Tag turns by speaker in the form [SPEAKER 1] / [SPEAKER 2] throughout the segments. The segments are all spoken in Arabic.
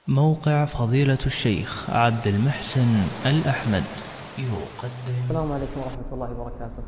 [SPEAKER 1] موقع فضيلة الشيخ عبد المحسن الأحمد يقدم.
[SPEAKER 2] السلام عليكم ورحمة الله وبركاته.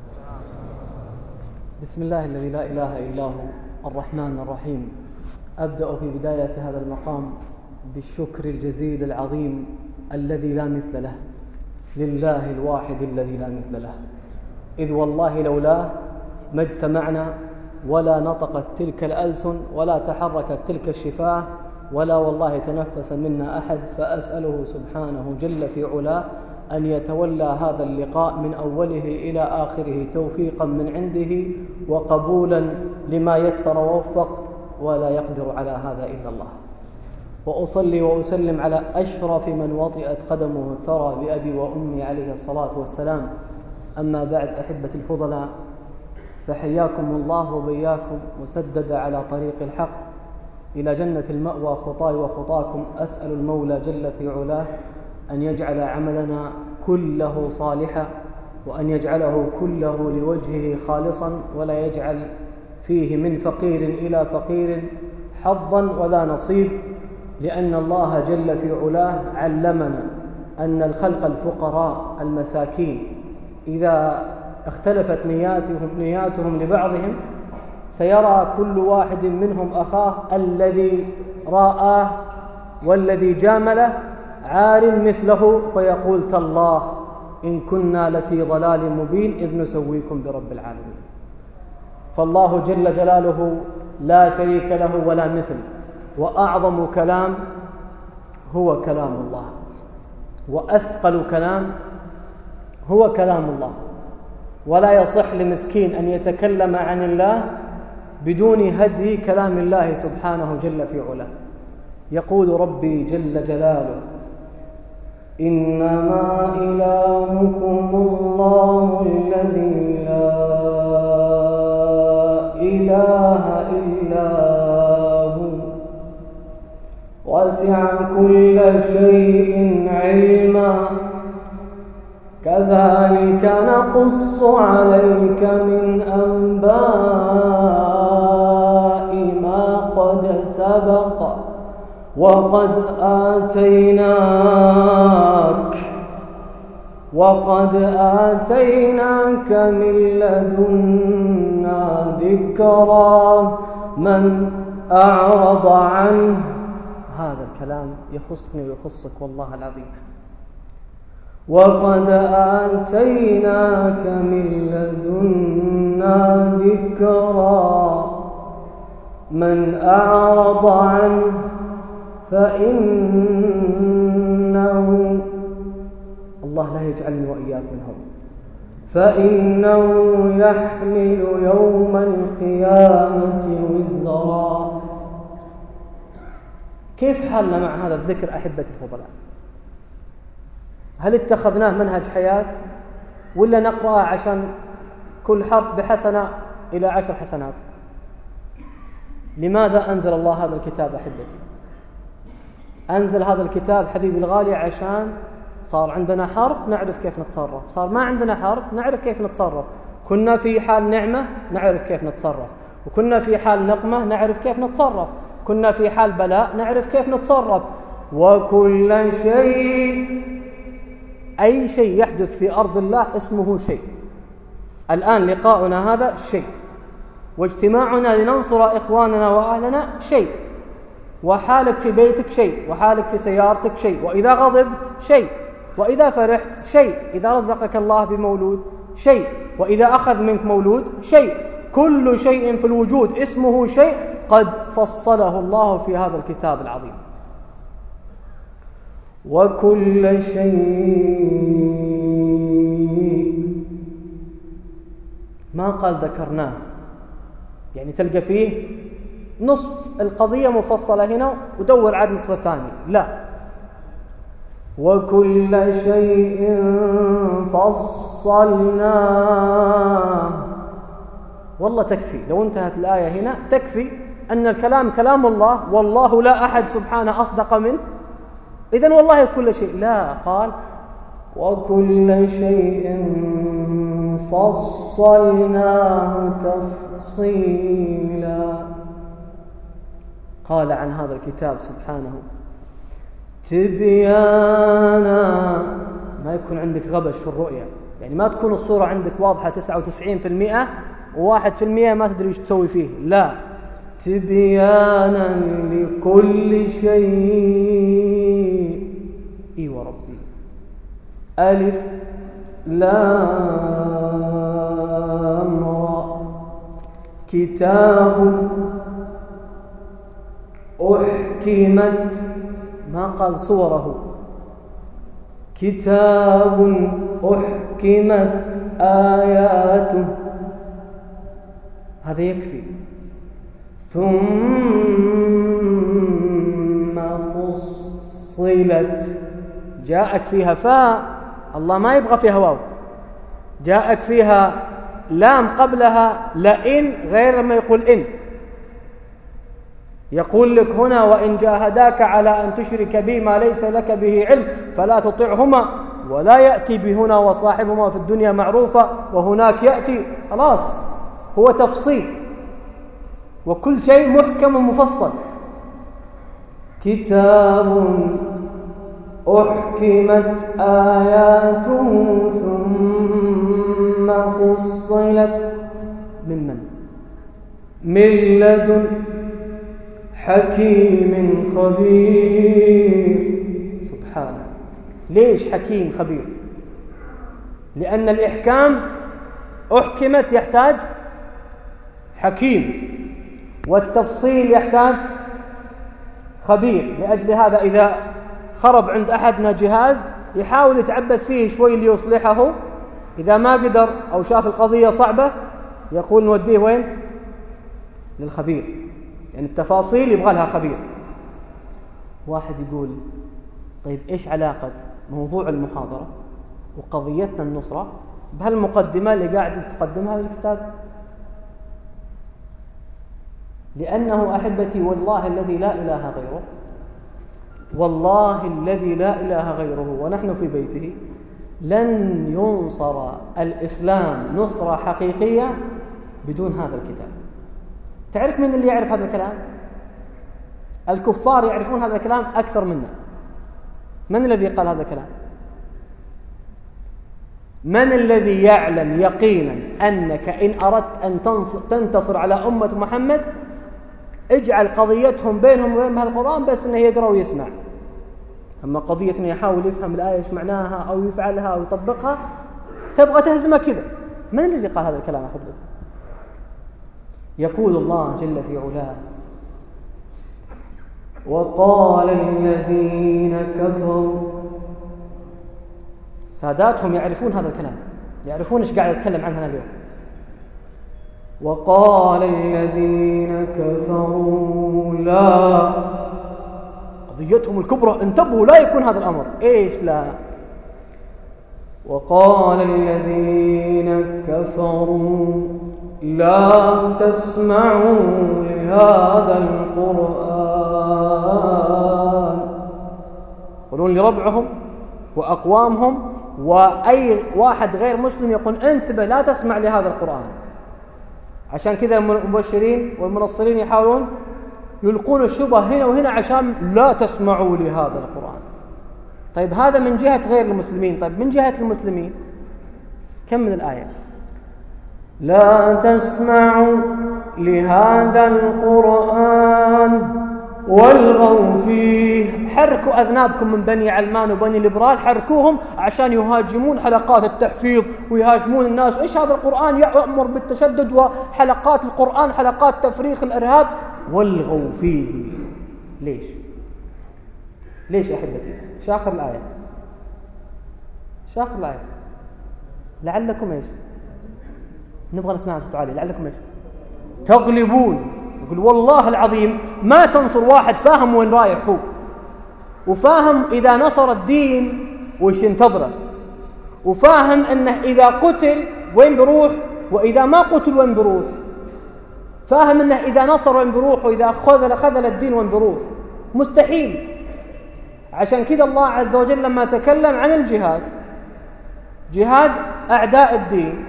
[SPEAKER 2] بسم الله الذي لا إله إلا هو الرحمن الرحيم. أبدأ في بداية هذا المقام بالشكر الجزيل العظيم الذي لا مثل له، لله الواحد الذي لا مثل له، إذ والله لولاه ما اجتمعنا ولا نطقت تلك الألسن ولا تحركت تلك الشفاه ولا والله تنفس منا أحد. فأسأله سبحانه جل في علاه أن يتولى هذا اللقاء من أوله إلى آخره توفيقا من عنده وقبولا لما يسر ووفق، ولا يقدر على هذا إلا الله. وأصلي وأسلم على أشرف من وطئت قدمه الثرى بأبي وأمي عليه الصلاة والسلام. أما بعد، أحبة الفضلاء، فحياكم الله وبياكم وسدد على طريق الحق إلى جنة المأوى خطاي وخطاكم. أسأل المولى جل في علاه أن يجعل عملنا كله صالحا، وأن يجعله كله لوجهه خالصا، ولا يجعل فيه من فقير إلى فقير حظا ولا نصيب، لأن الله جل في علاه علمنا أن الخلق الفقراء المساكين إذا اختلفت نياتهم لبعضهم سيرى كل واحد منهم أخاه الذي رآه والذي جامله عار مثله، فيقول تالله إن كنا لفي ضلال مبين إذ نسويكم برب العالمين. فالله جل جلاله لا شريك له ولا مثل، وأعظم كلام هو كلام الله، وأثقل كلام هو كلام الله. ولا يصح لمسكين أن يتكلم عن الله بدون هدي كلام الله سبحانه جل في علاه. يقول ربي جل جلاله: إنما إلهكم الله الذي لا إله إلا هو وسع كل شيء علما كذلك نقص عليك من أنباء ما قد سبق وقد آتيناك من لدنا ذكرا من أعرض عنه. هذا الكلام يخصني ويخصك والله العظيم. وقد آتيناك من لدنا ذكرا من أعرض عنه فإنه، الله لا يجعلني وإياك منهم، فإنه يحمل يوم القيامة وزرا. كيف حالنا مع هذا الذكر أحبة الفضلاء؟ هل اتخذناه منهج حياة، ولا نقرأه عشان كل حرف بحسنة إلى 10 حسنات؟ لماذا أنزل الله هذا الكتاب أحبتي؟ أنزل هذا الكتاب حبيبي الغالي عشان صار عندنا حرب نعرف كيف نتصرف، صار ما عندنا حرب نعرف كيف نتصرف، كنا في حال نعمة نعرف كيف نتصرف، وكنا في حال نقمة نعرف كيف نتصرف، كنا في حال بلاء نعرف كيف نتصرف. وكل شيء، أي شيء يحدث في أرض الله اسمه شيء. الآن لقاؤنا هذا شيء، واجتماعنا لننصر إخواننا وأهلنا شيء، وحالك في بيتك شيء، وحالك في سيارتك شيء، وإذا غضبت شيء، وإذا فرحت شيء، إذا رزقك الله بمولود شيء، وإذا أخذ منك مولود شيء. كل شيء في الوجود اسمه شيء قد فصله الله في هذا الكتاب العظيم. وكل شيء ما قال ذكرناه، يعني تلقى فيه نصف القضية مفصلة هنا ودور عاد نصف الثاني، لا، وكل شيء فصلناه. والله تكفي لو انتهت الآية هنا، تكفي أن الكلام كلام الله، والله لا أحد سبحانه أصدق منه. إذن والله كل شيء، لا، قال وكل شيء فصلناه تفصيلا. قال عن هذا الكتاب سبحانه: تبيانا، ما يكون عندك غبش في الرؤية، يعني ما تكون الصورة عندك واضحة 99% و1% ما تدري وش تسوي فيه، لا، تبيانا لكل شيء. اي وربي. ألف لام را، كتاب أحكمت، ما قال صوره، كتاب أحكمت آياته، هذا يكفي. ثم فصلت، جاءك فيها فاء، الله ما يبغى فيها واو، جاءك فيها لام قبلها لئن، غير لما يقول إن. يقول لك هنا وإن جاهداك على أن تشرك بي ما ليس لك به علم فلا تطعهما، ولا يأتي بهنا وصاحبهما في الدنيا معروفة وهناك يأتي، خلاص هو تفصيل، وكل شيء محكم ومفصل. كتاب أحكمت آياته ثم فصلت من لدن حكيم خبير. سبحانه. ليش حكيم خبير؟ لأن الإحكام أحكمت يحتاج حكيم، والتفصيل يحتاج خبير. لأجل هذا إذا خرب عند أحدنا جهاز يحاول يتعبث فيه شوي ليصلحه، إذا ما قدر أو شاف القضية صعبة يقول نوديه وين؟ للخبير، يعني التفاصيل يبغى لها خبير. واحد يقول طيب إيش علاقة موضوع المحاضرة وقضيتنا النصرة بهالمقدمة اللي قاعد تقدمها للكتاب؟ لأنه أحبتي والله الذي لا إله غيره، والله الذي لا إله غيره ونحن في بيته، لن ينصر الإسلام نصرة حقيقية بدون هذا الكتاب. تعرف من اللي يعرف هذا الكلام؟ الكفار يعرفون هذا الكلام أكثر منا. من الذي قال هذا الكلام؟ من الذي يعلم يقينا أنك إن أردت أن تنتصر على أمة محمد اجعل قضيتهم بينهم وبين القرآن بس أنه يقرأ ويسمع، أما قضية أنه يحاول يفهم الآية إيش معناها أو يفعلها أو يطبقها تبغى تهزمه كذا. من الذي قال هذا الكلام أحبتي؟ يقول الله جل في علاه وقال الذين كفروا، ساداتهم يعرفون هذا الكلام، يعرفون إيش قاعد يتكلم عنها اليوم. وقال الذين كفروا لا، قضيتهم الكبرى انتبهوا لا يكون هذا الأمر. إيش لا؟ وقال الذين كفروا لا تسمعوا لهذا القرآن، يقولون لربعهم وأقوامهم، وأي واحد غير مسلم يقول انتبه لا تسمع لهذا القرآن. عشان كذا المبشرين والمنصرين يحاولون يلقون الشبه هنا وهنا عشان لا تسمعوا لهذا القرآن. طيب هذا من جهة غير المسلمين. طيب من جهة المسلمين كم من الآية؟ لا تسمعوا لهذا القرآن والغوا فيه، حركوا أذنابكم من بني علمان وبني ليبرال، حركوهم عشان يهاجمون حلقات التحفيظ ويهاجمون الناس. إيش هذا القرآن يأمر بالتشدد، وحلقات القرآن حلقات تفريخ الإرهاب، والغوا فيه. ليش؟ ليش يا أحبتي؟ شاخر الآية، شاخر الآية لعلكم إيش؟ نبغى نسمع صوت عالي. لعلكم إيش؟ تغلبون. يقول والله العظيم ما تنصر واحد فاهم وين رايح هو، وفاهم إذا نصر الدين وش ينتظره، وفاهم أنه إذا قتل وين بروح وإذا ما قتل وين بروح، فاهم أنه إذا نصر وين بروح وإذا خذل الدين وين بروح. مستحيل. عشان كذا الله عز وجل لما تكلم عن الجهاد، جهاد أعداء الدين،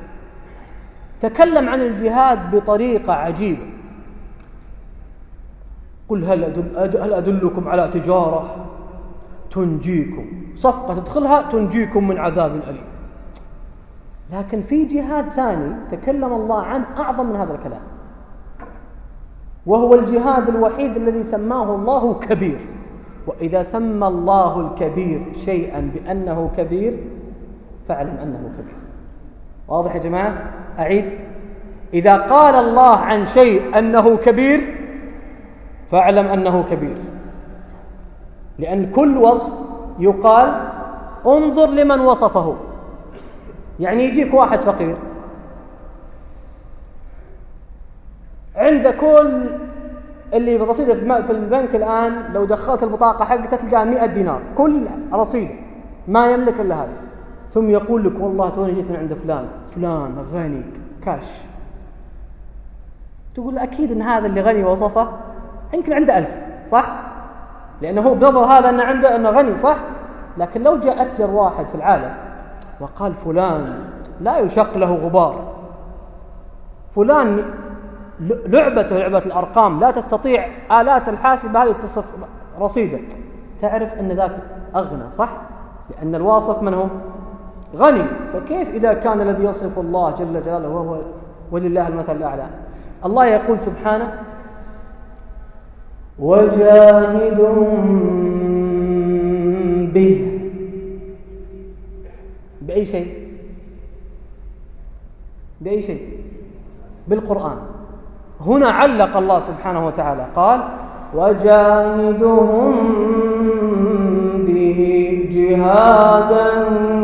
[SPEAKER 2] تكلم عن الجهاد بطريقة عجيبة. قل هل أدلكم على تجارة تنجيكم، صفقة تدخلها تنجيكم من عذاب أليم. لكن في جهاد ثاني تكلم الله عنه أعظم من هذا الكلام، وهو الجهاد الوحيد الذي سماه الله كبير. وإذا سمى الله الكبير شيئا بأنه كبير فاعلم أنه كبير. واضح يا جماعة؟ أعيد: إذا قال الله عن شيء أنه كبير فاعلم أنه كبير، لأن كل وصف يقال انظر لمن وصفه. يعني يجيك واحد فقير عند كل اللي في رصيده في البنك الآن، لو دخلت البطاقة حقته تلقى 100 دينار كل رصيده، ما يملك إلا هذا، ثم يقول لك والله توني جيت من عند فلان غني كاش. تقول أكيد إن هذا اللي غني وصفه يمكن عنده 1000، صح؟ لأنه هو بنظر هذا أنه عنده أنه غني، صح؟ لكن لو جاء أتجر واحد في العالم وقال فلان لا يشق له غبار، فلان لعبة الأرقام لا تستطيع آلات الحاسبة هذه تصف رصيده، تعرف أن ذاك أغنى، صح؟ لأن الواصف من هو؟ غني. فكيف إذا كان الذي يصف الله جل جلاله وهو ولله المثل الأعلى؟ الله يقول سبحانه: وجاهدهم به. بأي شيء؟ بأي شيء؟ بالقرآن. هنا علق الله سبحانه وتعالى قال: وجاهدهم به جهادا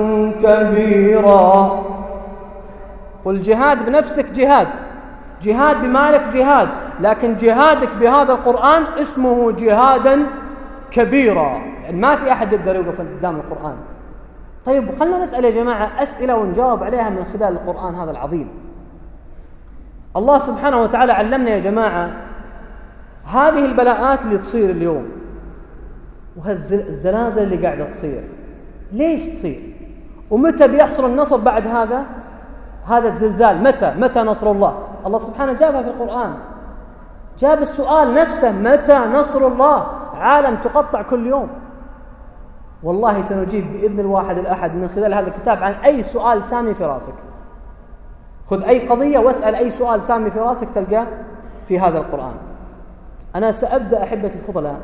[SPEAKER 2] كبيرا. قل جهاد بنفسك جهاد بمالك جهاد، لكن جهادك بهذا القرآن اسمه جهادا كبيرا، يعني ما في أحد يقدر يوقف قدام القرآن. طيب خلنا نسأل يا جماعة أسئلة ونجاوب عليها من خلال القرآن هذا العظيم. الله سبحانه وتعالى علمنا يا جماعة هذه البلاءات اللي تصير اليوم وهالزلازل اللي قاعدة تصير، ليش تصير؟ ومتى بيحصل النصر بعد هذا الزلزال؟ متى نصر الله؟ الله سبحانه جابها في القرآن، جاب السؤال نفسه: متى نصر الله؟ عالم تقطع كل يوم. والله سنجيب بإذن الواحد الأحد من خلال هذا الكتاب عن أي سؤال سامي في راسك. خذ أي قضية واسأل أي سؤال سامي في راسك تلقاه في هذا القرآن. أنا سأبدأ أحبة الفضلاء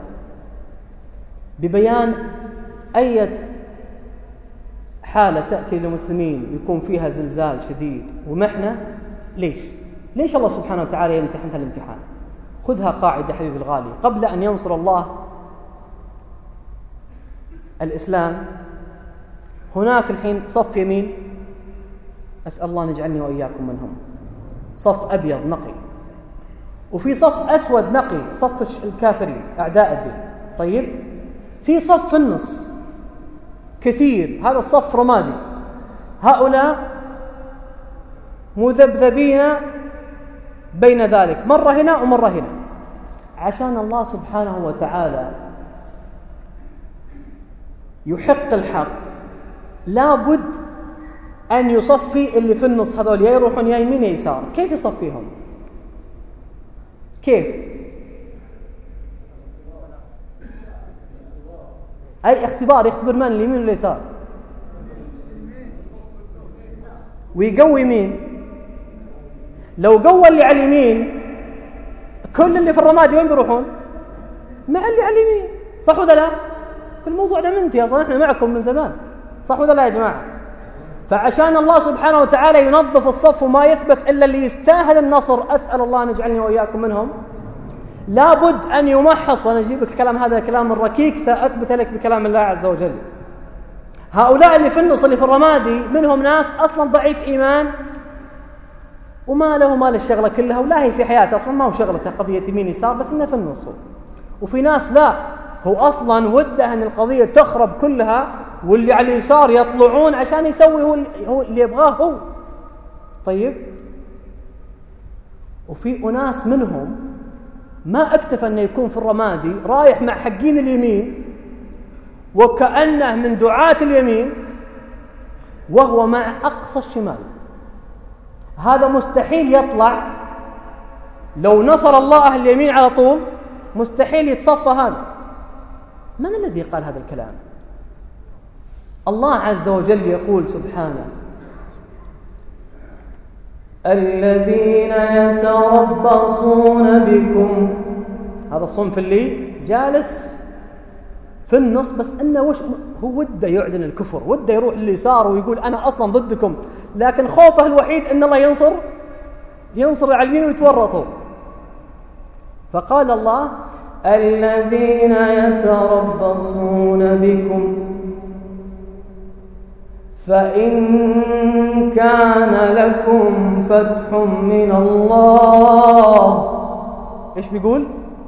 [SPEAKER 2] ببيان أي حالة تأتي للمسلمين يكون فيها زلزال شديد ومحنة. ليش الله سبحانه وتعالى يمتحن هذا الامتحان؟ خذها قاعدة حبيبي الغالي: قبل أن ينصر الله الإسلام هناك الحين صف يمين، أسأل الله نجعلني وإياكم منهم، صف أبيض نقي، وفي صف أسود نقي، صف الكافرين أعداء الدين. طيب في صف في النص كثير، هذا الصف رمادي، هؤلاء مذبذبين بين ذلك، مرة هنا ومرة هنا، عشان الله سبحانه وتعالى يحق الحق لابد أن يصفي اللي في النص هذول، يا يروحون يا يمين يا يسار. كيف يصفيهم؟ كيف؟ أي اختبار، يختبر من اليمين ولا اليسار، ويقوي مين؟ لو قوى اللي على اليمين كل اللي في الرماد وين بيروحون؟ مع اللي على اليمين، صح ولا لا؟ كل موضوعنا منتهي أصلا، احنا معكم من زمان، صح ولا لا يا جماعة؟ فعشان الله سبحانه وتعالى ينظف الصف وما يثبت إلا اللي يستاهل النصر، أسأل الله أن يجعلني وإياكم منهم، لابد أن يمحص. وأنا أجيب لك الكلام هذا كلام الركيك، سأثبت لك بكلام الله عز وجل. هؤلاء اللي في النص اللي في الرمادي منهم ناس أصلا ضعيف إيمان وما له مال الشغلة كلها ولا هي في حياته أصلا، ما هو شغلته قضية يمين يسار، بس إنه في النص. وفي ناس لا، هو أصلا وده أن القضية تخرب كلها، واللي على اليسار يطلعون عشان يسوي هو اللي يبغاه هو. طيب وفي أناس منهم ما اكتفى أنه يكون في الرمادي، رايح مع حقين اليمين وكأنه من دعاة اليمين وهو مع أقصى الشمال. هذا مستحيل يطلع، لو نصر الله أهل اليمين على طول مستحيل يتصفى هذا. من الذي قال هذا الكلام؟ الله عز وجل يقول سبحانه: الذين يتربصون بكم. هذا الصنف اللي جالس في النص، بس انه هو وده يعلن الكفر، وده يروح لليسار ويقول انا اصلا ضدكم، لكن خوفه الوحيد ان الله ينصر على اليمين ويتورطوا. فقال الله: الذين يتربصون بكم فإن كان لكم فتح من الله. إيش بيقول؟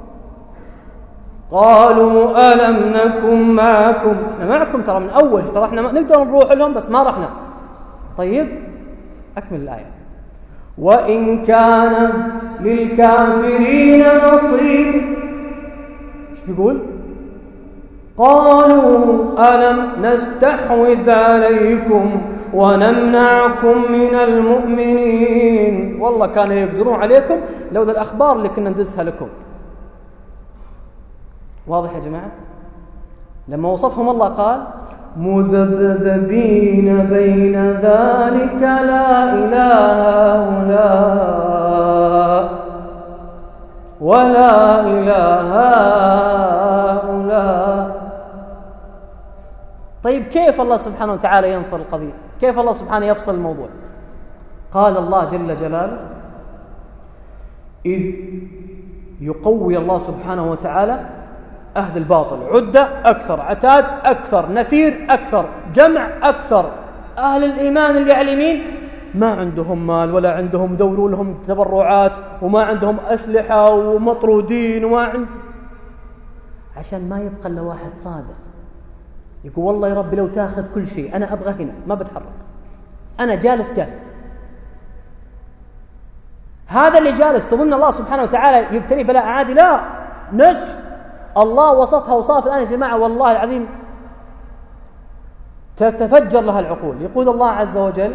[SPEAKER 2] قالوا ألم نكن معكم. إحنا معكم ترى من أول، ترى إحنا نقدر نروح لهم بس ما رحنا. طيب أكمل الآية: وإن كان للكافرين نصيب. إيش بيقول؟ قالوا ألم نستحوذ عليكم ونمنعكم من المؤمنين. والله كانوا يقدرون عليكم لولا الأخبار اللي كنا ندسها لكم. واضح يا جماعة؟ لما وصفهم الله قال: مذبذبين بين ذلك لا إله هؤلاء ولا إله هؤلاء. طيب كيف الله سبحانه وتعالى ينصر القضية؟ كيف الله سبحانه يفصل الموضوع؟ قال الله جل جلاله: إذ يقوي الله سبحانه وتعالى أهل الباطل، عدة أكثر، عتاد أكثر، نفير أكثر، جمع أكثر. أهل الإيمان اللي على اليمين ما عندهم مال ولا عندهم يدوروا لهم تبرعات، وما عندهم أسلحة ومطرودين عشان ما يبقى إلا واحد صادق يقول: والله يا ربي لو تاخذ كل شيء أنا أبغى هنا، ما بتحرك، أنا جالس. هذا اللي جالس تظن الله سبحانه وتعالى يبتلي بلاء عادي؟ لا، نصف الله وصفها وصاف الآن يا جماعة والله العظيم تتفجر لها العقول. يقول الله عز وجل: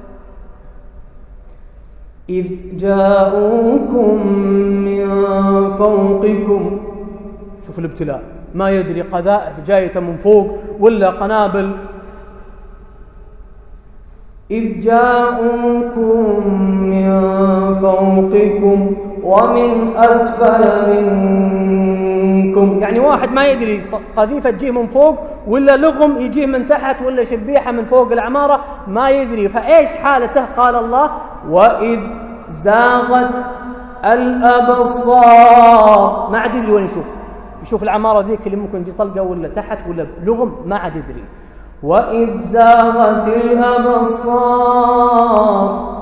[SPEAKER 2] إذ جاءوكم من فوقكم. شوف الابتلاء، ما يدري قذائف جاية من فوق ولا قنابل. إذ جاءوكم من فوقكم ومن أسفل منكم. يعني واحد ما يدري قذيفة تجيه من فوق ولا لغم يجيه من تحت ولا شبيحة من فوق العمارة، ما يدري. فإيش حالته؟ قال الله: وإذ زاغت الأبصار. ما عاد يدري وين يشوف العمارة ذيك اللي ممكن يجي طلقة ولا تحت ولا لغم، ما عاد يدري. وإذ زاغت الأبصار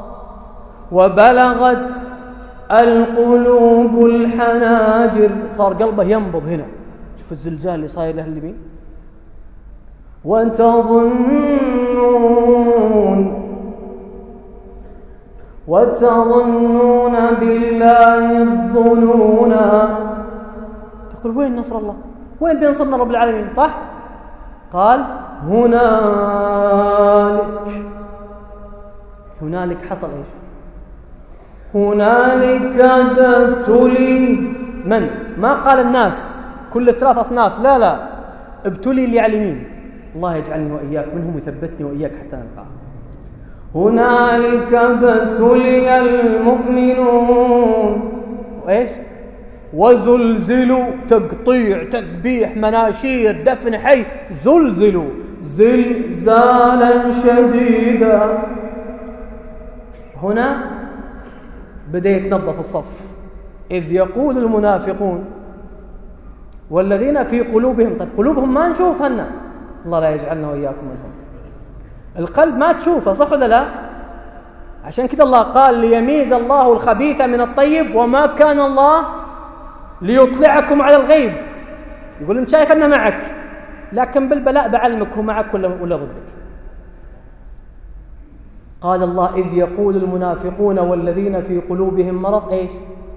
[SPEAKER 2] وبلغت القلوب الحناجر. صار قلبه ينبض هنا. شوف الزلزال اللي صاير له اليمين. وتظنون بالله الظنونا. تقول وين نصر الله؟ وين بينصرنا رب العالمين؟ صح؟ قال: هنالك حصل ايش؟ هنالك ابتلي من؟ ما قال الناس كل الثلاث أصناف، لا، ابتلي اللي على اليمين. الله يجعلني وإياك منهم ويثبتني وإياك حتى نلقاه. هنالك ابتلي المؤمنون وإيش؟ وزلزلوا. تقطيع، تذبيح، مناشير، دفن حي. زلزلوا زلزالا شديدا. هنا بدأ يتنظف الصف. إذ يقول المنافقون والذين في قلوبهم. طيب قلوبهم ما نشوفها، الله لا يجعلنا وإياكم منهم. القلب ما تشوفه، صح ولا لا؟ عشان كده الله قال: ليميز الله الخبيث من الطيب وما كان الله ليطلعكم على الغيب. يقول انت شايف أنه معك، لكن بالبلاء بعلمك هو معك ولا ضدك. قال الله: إذ يقول المنافقون والذين في قلوبهم مرض ايش؟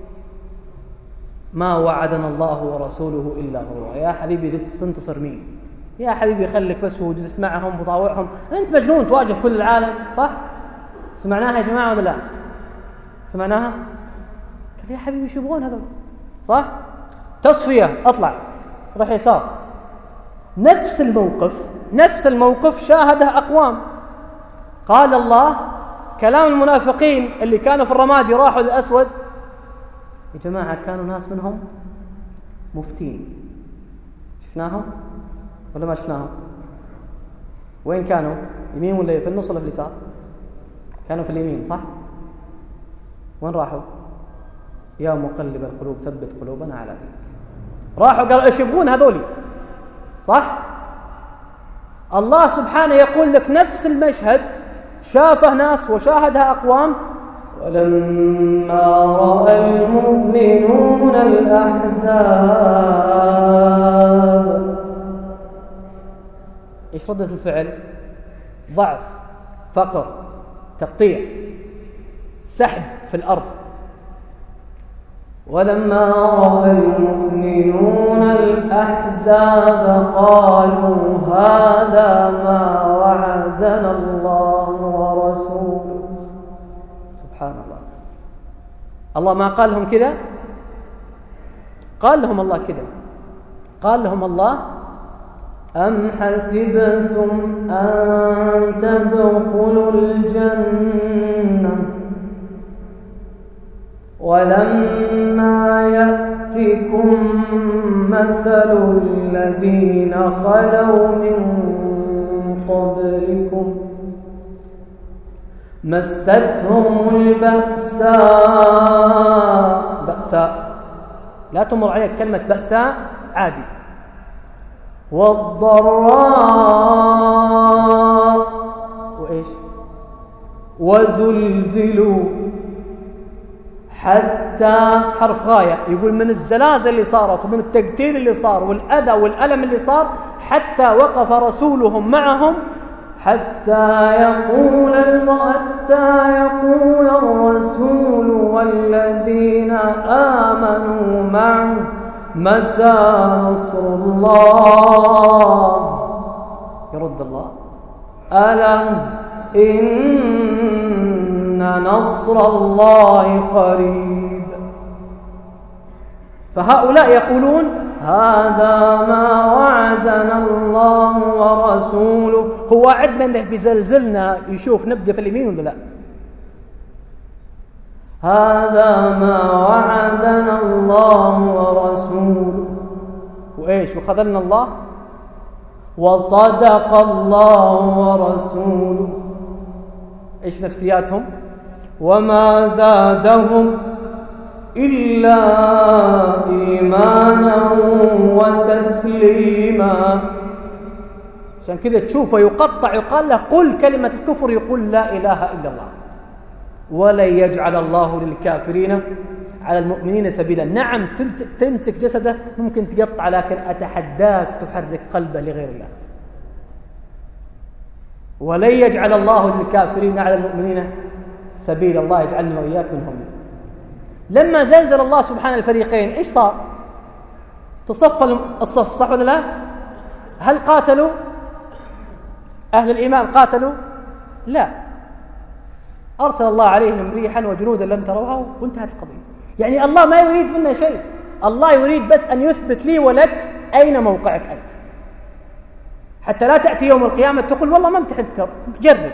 [SPEAKER 2] ما وعدنا الله ورسوله إلا غرورا. يا حبيبي تنتصر مين؟ يا حبيبي خليك بس وجود تسمعهم وطاوعهم. أنت مجنون تواجه كل العالم، صح؟ سمعناها يا جماعة ولا لا؟ سمعناها؟ طيب يا حبيبي شو يبغون هذول؟ صح؟ تصفية، أطلع روح يسار. نفس الموقف شاهده أقوام. قال الله كلام المنافقين اللي كانوا في الرمادي راحوا للأسود، يا جماعة كانوا ناس منهم مفتين، شفناهم ولا ما شفناهم؟ وين كانوا؟ يمين ولا في النص ولا في اليسار؟ كانوا في اليمين صح؟ وين راحوا؟ يا مقلب القلوب ثبت قلوبنا على دينك. راحوا قالوا ايش يبغون هذولي؟ صح؟ الله سبحانه يقول لك نفس المشهد شافه ناس وشاهدها أقوام. ولما رأى المؤمنون الأحزاب، ايش ردة الفعل؟ ضعف، فقر، تقطيع، سحب في الأرض. ولما رأى المؤمنون الأحزاب قالوا هذا ما وعدنا الله ورسوله. سبحان الله. الله ما قال لهم كذا، قال لهم الله كذا، قال لهم الله أم حسبتم أن تدخلوا الجنة ولما يأتكم مثل الذين خلوا من قبلكم مستهم البأساء، لا تمر عليك كلمة بأساء عادي، والضراء وإيش وزلزلوا حتى حرف غاية، يقول من الزلازل اللي صارت ومن التقتيل اللي صار والأذى والألم اللي صار، حتى وقف رسولهم معهم حتى يقول الرسول والذين آمنوا معه متى نصر الله. يرد الله ألم إن نصر الله قريب. فهؤلاء يقولون هذا ما وعدنا الله ورسوله. هو وعدنا انه بيزلزلنا يشوف نبدأ في اليمين ولا لا؟ هذا ما وعدنا الله ورسوله وإيش وخذلنا الله وصدق الله ورسوله. إيش نفسياتهم؟ وما زادهم إلا إيمانا وتسليما. عشان كذا تشوفه يقطع، يقال له قل كلمة الكفر، يقول لا إله إلا الله. ولن يجعل الله للكافرين على المؤمنين سبيلا. نعم تمسك جسده ممكن تقطع، لكن أتحداك تحرك قلبه لغير الله. ولن يجعل الله للكافرين على المؤمنين سبيلا. الله يجعلنا وإياك منهم. لما زلزل الله سبحانه الفريقين إيش صار؟ تصف الصف صح ولا لا؟ هل قاتلوا أهل الإيمان؟ قاتلوا؟ لا، أرسل الله عليهم ريحا وجنودا لم تروها وانتهت القضية. يعني الله ما يريد منا شيء، الله يريد بس أن يثبت لي ولك أين موقعك أنت، حتى لا تأتي يوم القيامة تقول والله ما امتحنت. جرب،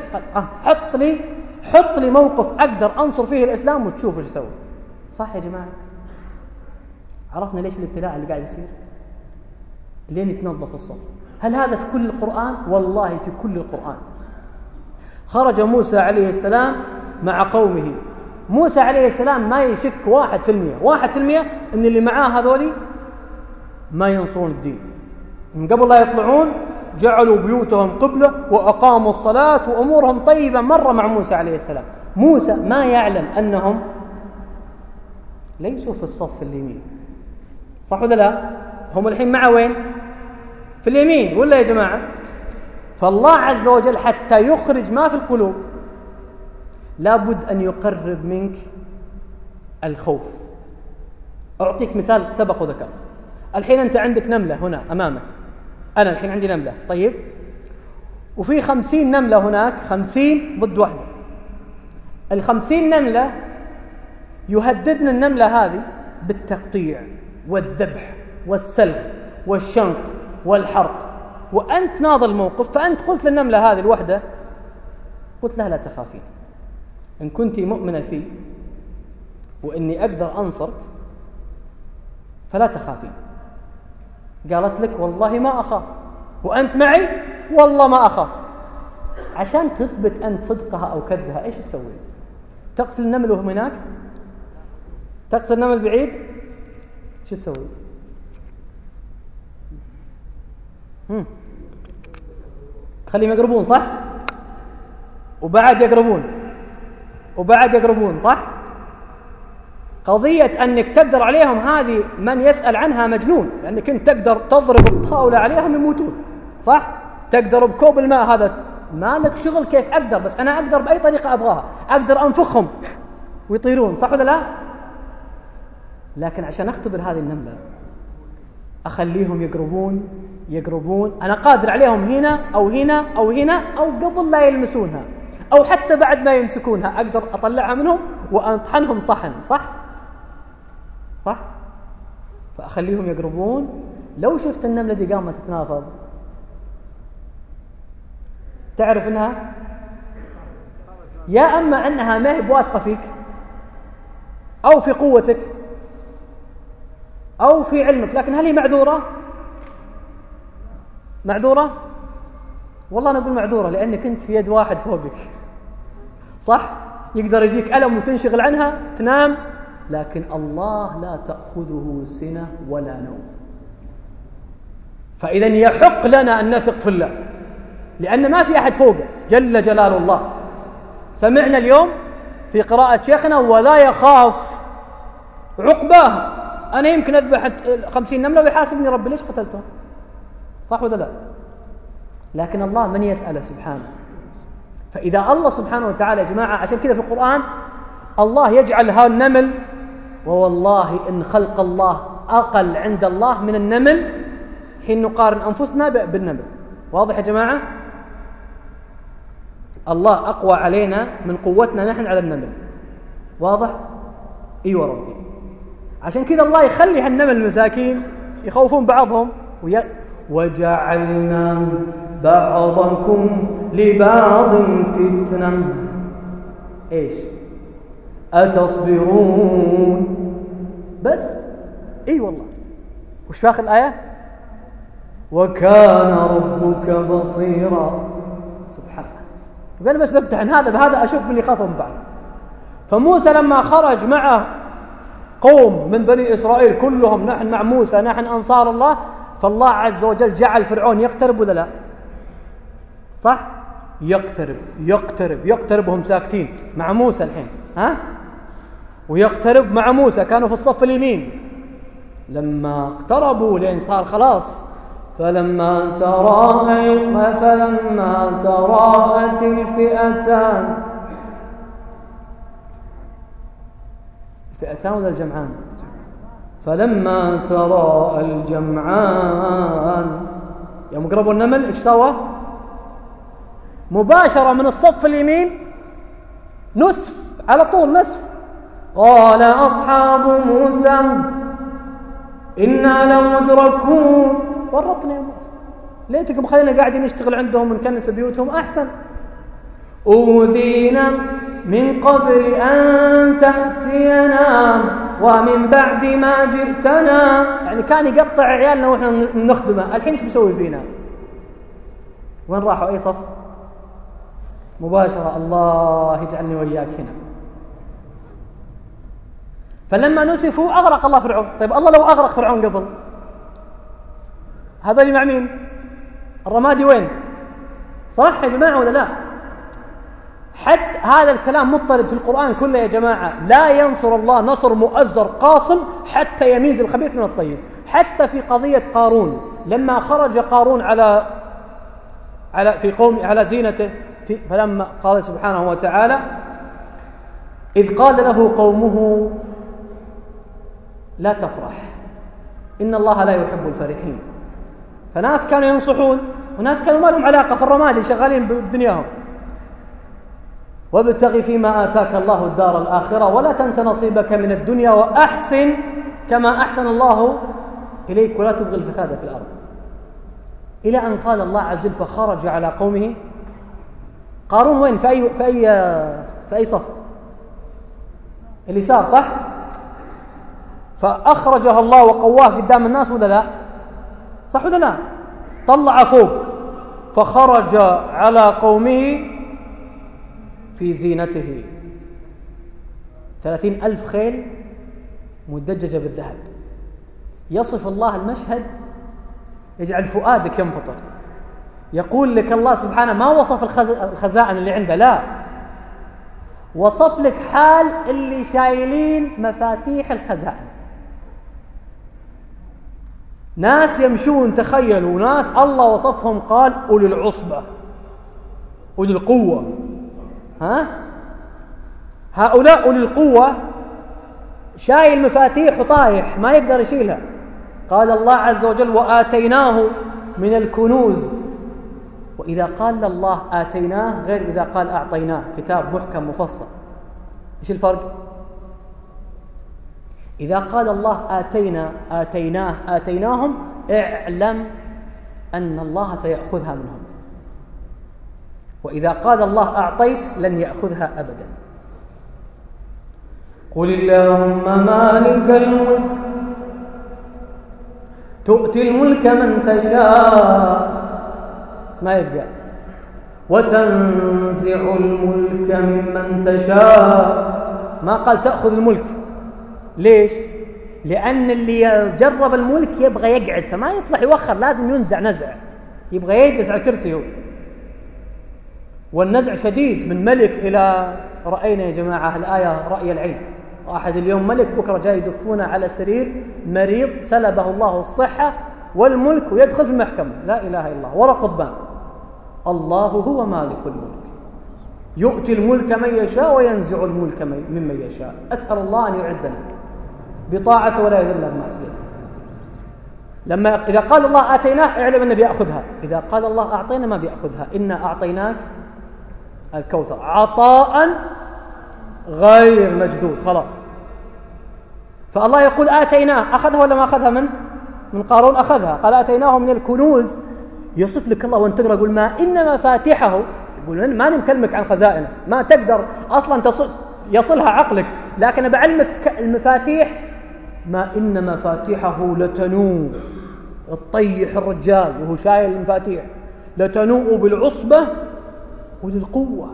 [SPEAKER 2] حط لي موقف أقدر أنصر فيه الإسلام وتشوف ايش يسوي. صح يا جماعة؟ عرفنا ليش الابتلاء اللي قاعد يصير؟ لين يتنظف الصف. هل هذا في كل القرآن؟ والله في كل القرآن. خرج موسى عليه السلام مع قومه. موسى عليه السلام ما يشك 1% ان اللي معاه هذولي ما ينصرون الدين. من قبل لا يطلعون جعلوا بيوتهم قبلة وأقاموا الصلاة وأمورهم طيبة مرة مع موسى عليه السلام. موسى ما يعلم أنهم ليسوا في الصف اليمين، صح ولا لا؟ هم الحين مع وين؟ في اليمين ولا يا جماعة؟ فالله عز وجل حتى يخرج ما في القلوب لابد أن يقرب منك الخوف. أعطيك مثال سبق وذكرت. الحين أنت عندك نملة هنا أمامك، أنا الحين عندي نملة، طيب، وفي 50 نملة هناك، 50 ضد واحدة. 50 نملة يهددنا النملة هذه بالتقطيع والذبح والسلخ والشنق والحرق. وأنت ناظر الموقف، فأنت قلت للنملة هذه الوحدة، قلت لها لا تخافين، إن كنت مؤمنة فيه وإني أقدر أنصرك فلا تخافين. قالت لك والله ما أخاف، وأنت معي والله ما أخاف. عشان تثبت أنت صدقها أو كذبها إيش تسوي؟ تقتل النمل وهم هناك؟ تقتل النمل بعيد؟ شو تسوي؟ تخليهم يقربون صح؟ وبعد يقربون صح؟ قضية أنك تقدر عليهم هذه من يسأل عنها مجنون، لأنك أنت تقدر تضرب الطاولة عليهم يموتون صح؟ تقدر بكوب الماء هذا ما لك شغل كيف أقدر، بس أنا أقدر بأي طريقة أبغاها، أقدر أنفخهم ويطيرون صح ولا لا؟ لكن عشان أختبر هذه النملة أخليهم يقربون، أنا قادر عليهم هنا أو هنا أو هنا أو قبل لا يلمسونها أو حتى بعد ما يمسكونها أقدر أطلعها منهم وأطحنهم طحن صح؟ فأخليهم يقربون. لو شفت النملة دي قامت تتنافض تعرف أنها يا أما أنها ما هي بواثقة فيك أو في قوتك أو في علمك، لكن هل هي معذورة؟ والله أنا أقول معذورة، لأنك أنت في يد واحد فوقك صح؟ يقدر يجيك ألم وتنشغل عنها تنام، لكن الله لا تأخذه سنة ولا نوم. فإذا يحق لنا أن نثق في الله، لأن ما في أحد فوقه جل جلال الله. سمعنا اليوم في قراءة شيخنا ولا يخاف عقباها. أنا يمكن أذبح 50 نملة ويحاسبني ربي ليش قتلتهم، صح ولا لا؟ لكن الله من يسأله سبحانه. فإذا الله سبحانه وتعالى يا جماعة، عشان كذا في القرآن الله يجعل ها النمل، ووالله إن خلق الله أقل عند الله من النمل حين نقارن أنفسنا بالنمل. واضح يا جماعة؟ الله أقوى علينا من قوتنا نحن على النمل. واضح؟ إيوه ربي. عشان كذا الله يخلي هالنمل المساكين يخوفون بعضهم وجعلنا بعضكم لبعض فتنة إيش؟ أتصبرون. بس إي والله. وش في آخر الآية؟ وكان ربك بصيرا. سبحانه. أنا بس بمتحن هذا بهذا أشوف من يخافوا من بعض. فموسى لما خرج معه قوم من بني إسرائيل كلهم نحن مع موسى نحن أنصار الله، فالله عز وجل جعل فرعون يقترب ولا لا؟ صح؟ يقترب وهم ساكتين مع موسى الحين ويقترب مع موسى، كانوا في الصف اليمين. لما اقتربوا لين صار خلاص، فلما تراءت الفئتان ولا الجمعان؟ فلما تراءى الجمعان يوم قربوا النمل ايش سوى؟ مباشرة من الصف اليمين نصف على طول نصف. قال أصحاب موسى إنا لمدركون. ورطنا يا موسى، ليتكم خلينا قاعدين نشتغل عندهم ونكنس بيوتهم أحسن. أوذينا من قبل أن تأتينا ومن بعد ما جئتنا. يعني كان يقطع عيالنا وإحنا نخدمه، الحين إيش بيسوي فينا؟ وين راحوا؟ أي صف؟ مباشرة. الله يجعلني وإياك هنا. فلما نسفوا أغرق الله فرعون. طيب الله لو أغرق فرعون قبل، هذا اللي مع مين؟ الرمادي وين؟ صح يا جماعة ولا لا؟ حتى هذا الكلام مضطرد في القرآن كله يا جماعة. لا ينصر الله نصر مؤزر قاصم حتى يميز الخبيث من الطيب. حتى في قضية قارون لما خرج قارون في قوم على زينته، فلما قال سبحانه وتعالى إذ قال له قومه لا تفرح إن الله لا يحب الفرحين. فناس كانوا ينصحون وناس كانوا ما لهم علاقة في الرمادي شغالين بدنياهم. وابتغ فيما آتاك الله الدار الآخرة ولا تنس نصيبك من الدنيا وأحسن كما أحسن الله إليك ولا تبغي الفساد في الأرض. إلى أن قال الله عز وجل فخرج على قومه. قارون وين؟ في أي صف؟ اليسار صح؟ فأخرجها الله وقواه قدام الناس ولا لا؟ صح ولا لا؟ طلع فوق فخرج على قومه في زينته 30,000 خيل مدججة بالذهب. يصف الله المشهد يجعل فؤادك ينفطر. يقول لك الله سبحانه ما وصف الخزائن اللي عنده، لا، وصف لك حال اللي شايلين مفاتيح الخزائن. ناس يمشون، تخيلوا، ناس الله وصفهم قال أولي العصبة أولي القوة. هؤلاء أولي القوة شايل مفاتيح وطايح ما يقدر يشيلها. قال الله عز وجل وآتيناه من الكنوز. وإذا قال الله آتيناه غير إذا قال أعطيناه، كتاب محكم مفصل. إيش الفرق؟ إذا قال الله آتيناهم اعلم أن الله سيأخذها منهم. وإذا قال الله أعطيت لن يأخذها أبدا. قل اللهم مالك الملك تؤتي الملك من تشاء ما يبقى وتنزع الملك ممن تشاء. ما قال تأخذ الملك. ليش؟ لأن اللي يجرب الملك يبغى يقعد، فما يصلح يوخر، لازم ينزع نزع، يبغى يجلس على الكرسي هو. والنزع شديد من ملك إلى رأينا يا جماعة الآية رأي العين. واحد اليوم ملك، بكرة جاي يدفونه على سرير مريض سلبه الله الصحة والملك ويدخل في المحكمة. لا إله إلا الله، ولا قضبان. الله هو مالك الملك، يؤتي الملك من يشاء وينزع الملك ممن يشاء. أسأل الله أن يعزنا بطاعته ولا يذلنا بمعصيته. إذا قال الله آتيناه اعلم أنه بيأخذها. إذا قال الله أعطينا ما بيأخذها. إنا أعطيناك الكوثر عطاء غير مجدود. خلاص. فالله يقول آتيناه، أخذها ولا ما أخذها؟ من قارون أخذها. قال آتيناه من الكنوز. يصف لك الله وانت تقرأ يقول ما إن مفاتحه، يقول ما نكلمك عن خزائنه، ما تقدر أصلا يصلها عقلك، لكن بعلمك المفاتيح. ما إن مفاتيحه لتنوء، الطيح الرجال وهو شايل المفاتيح، لتنوء بالعصبة وللقوة.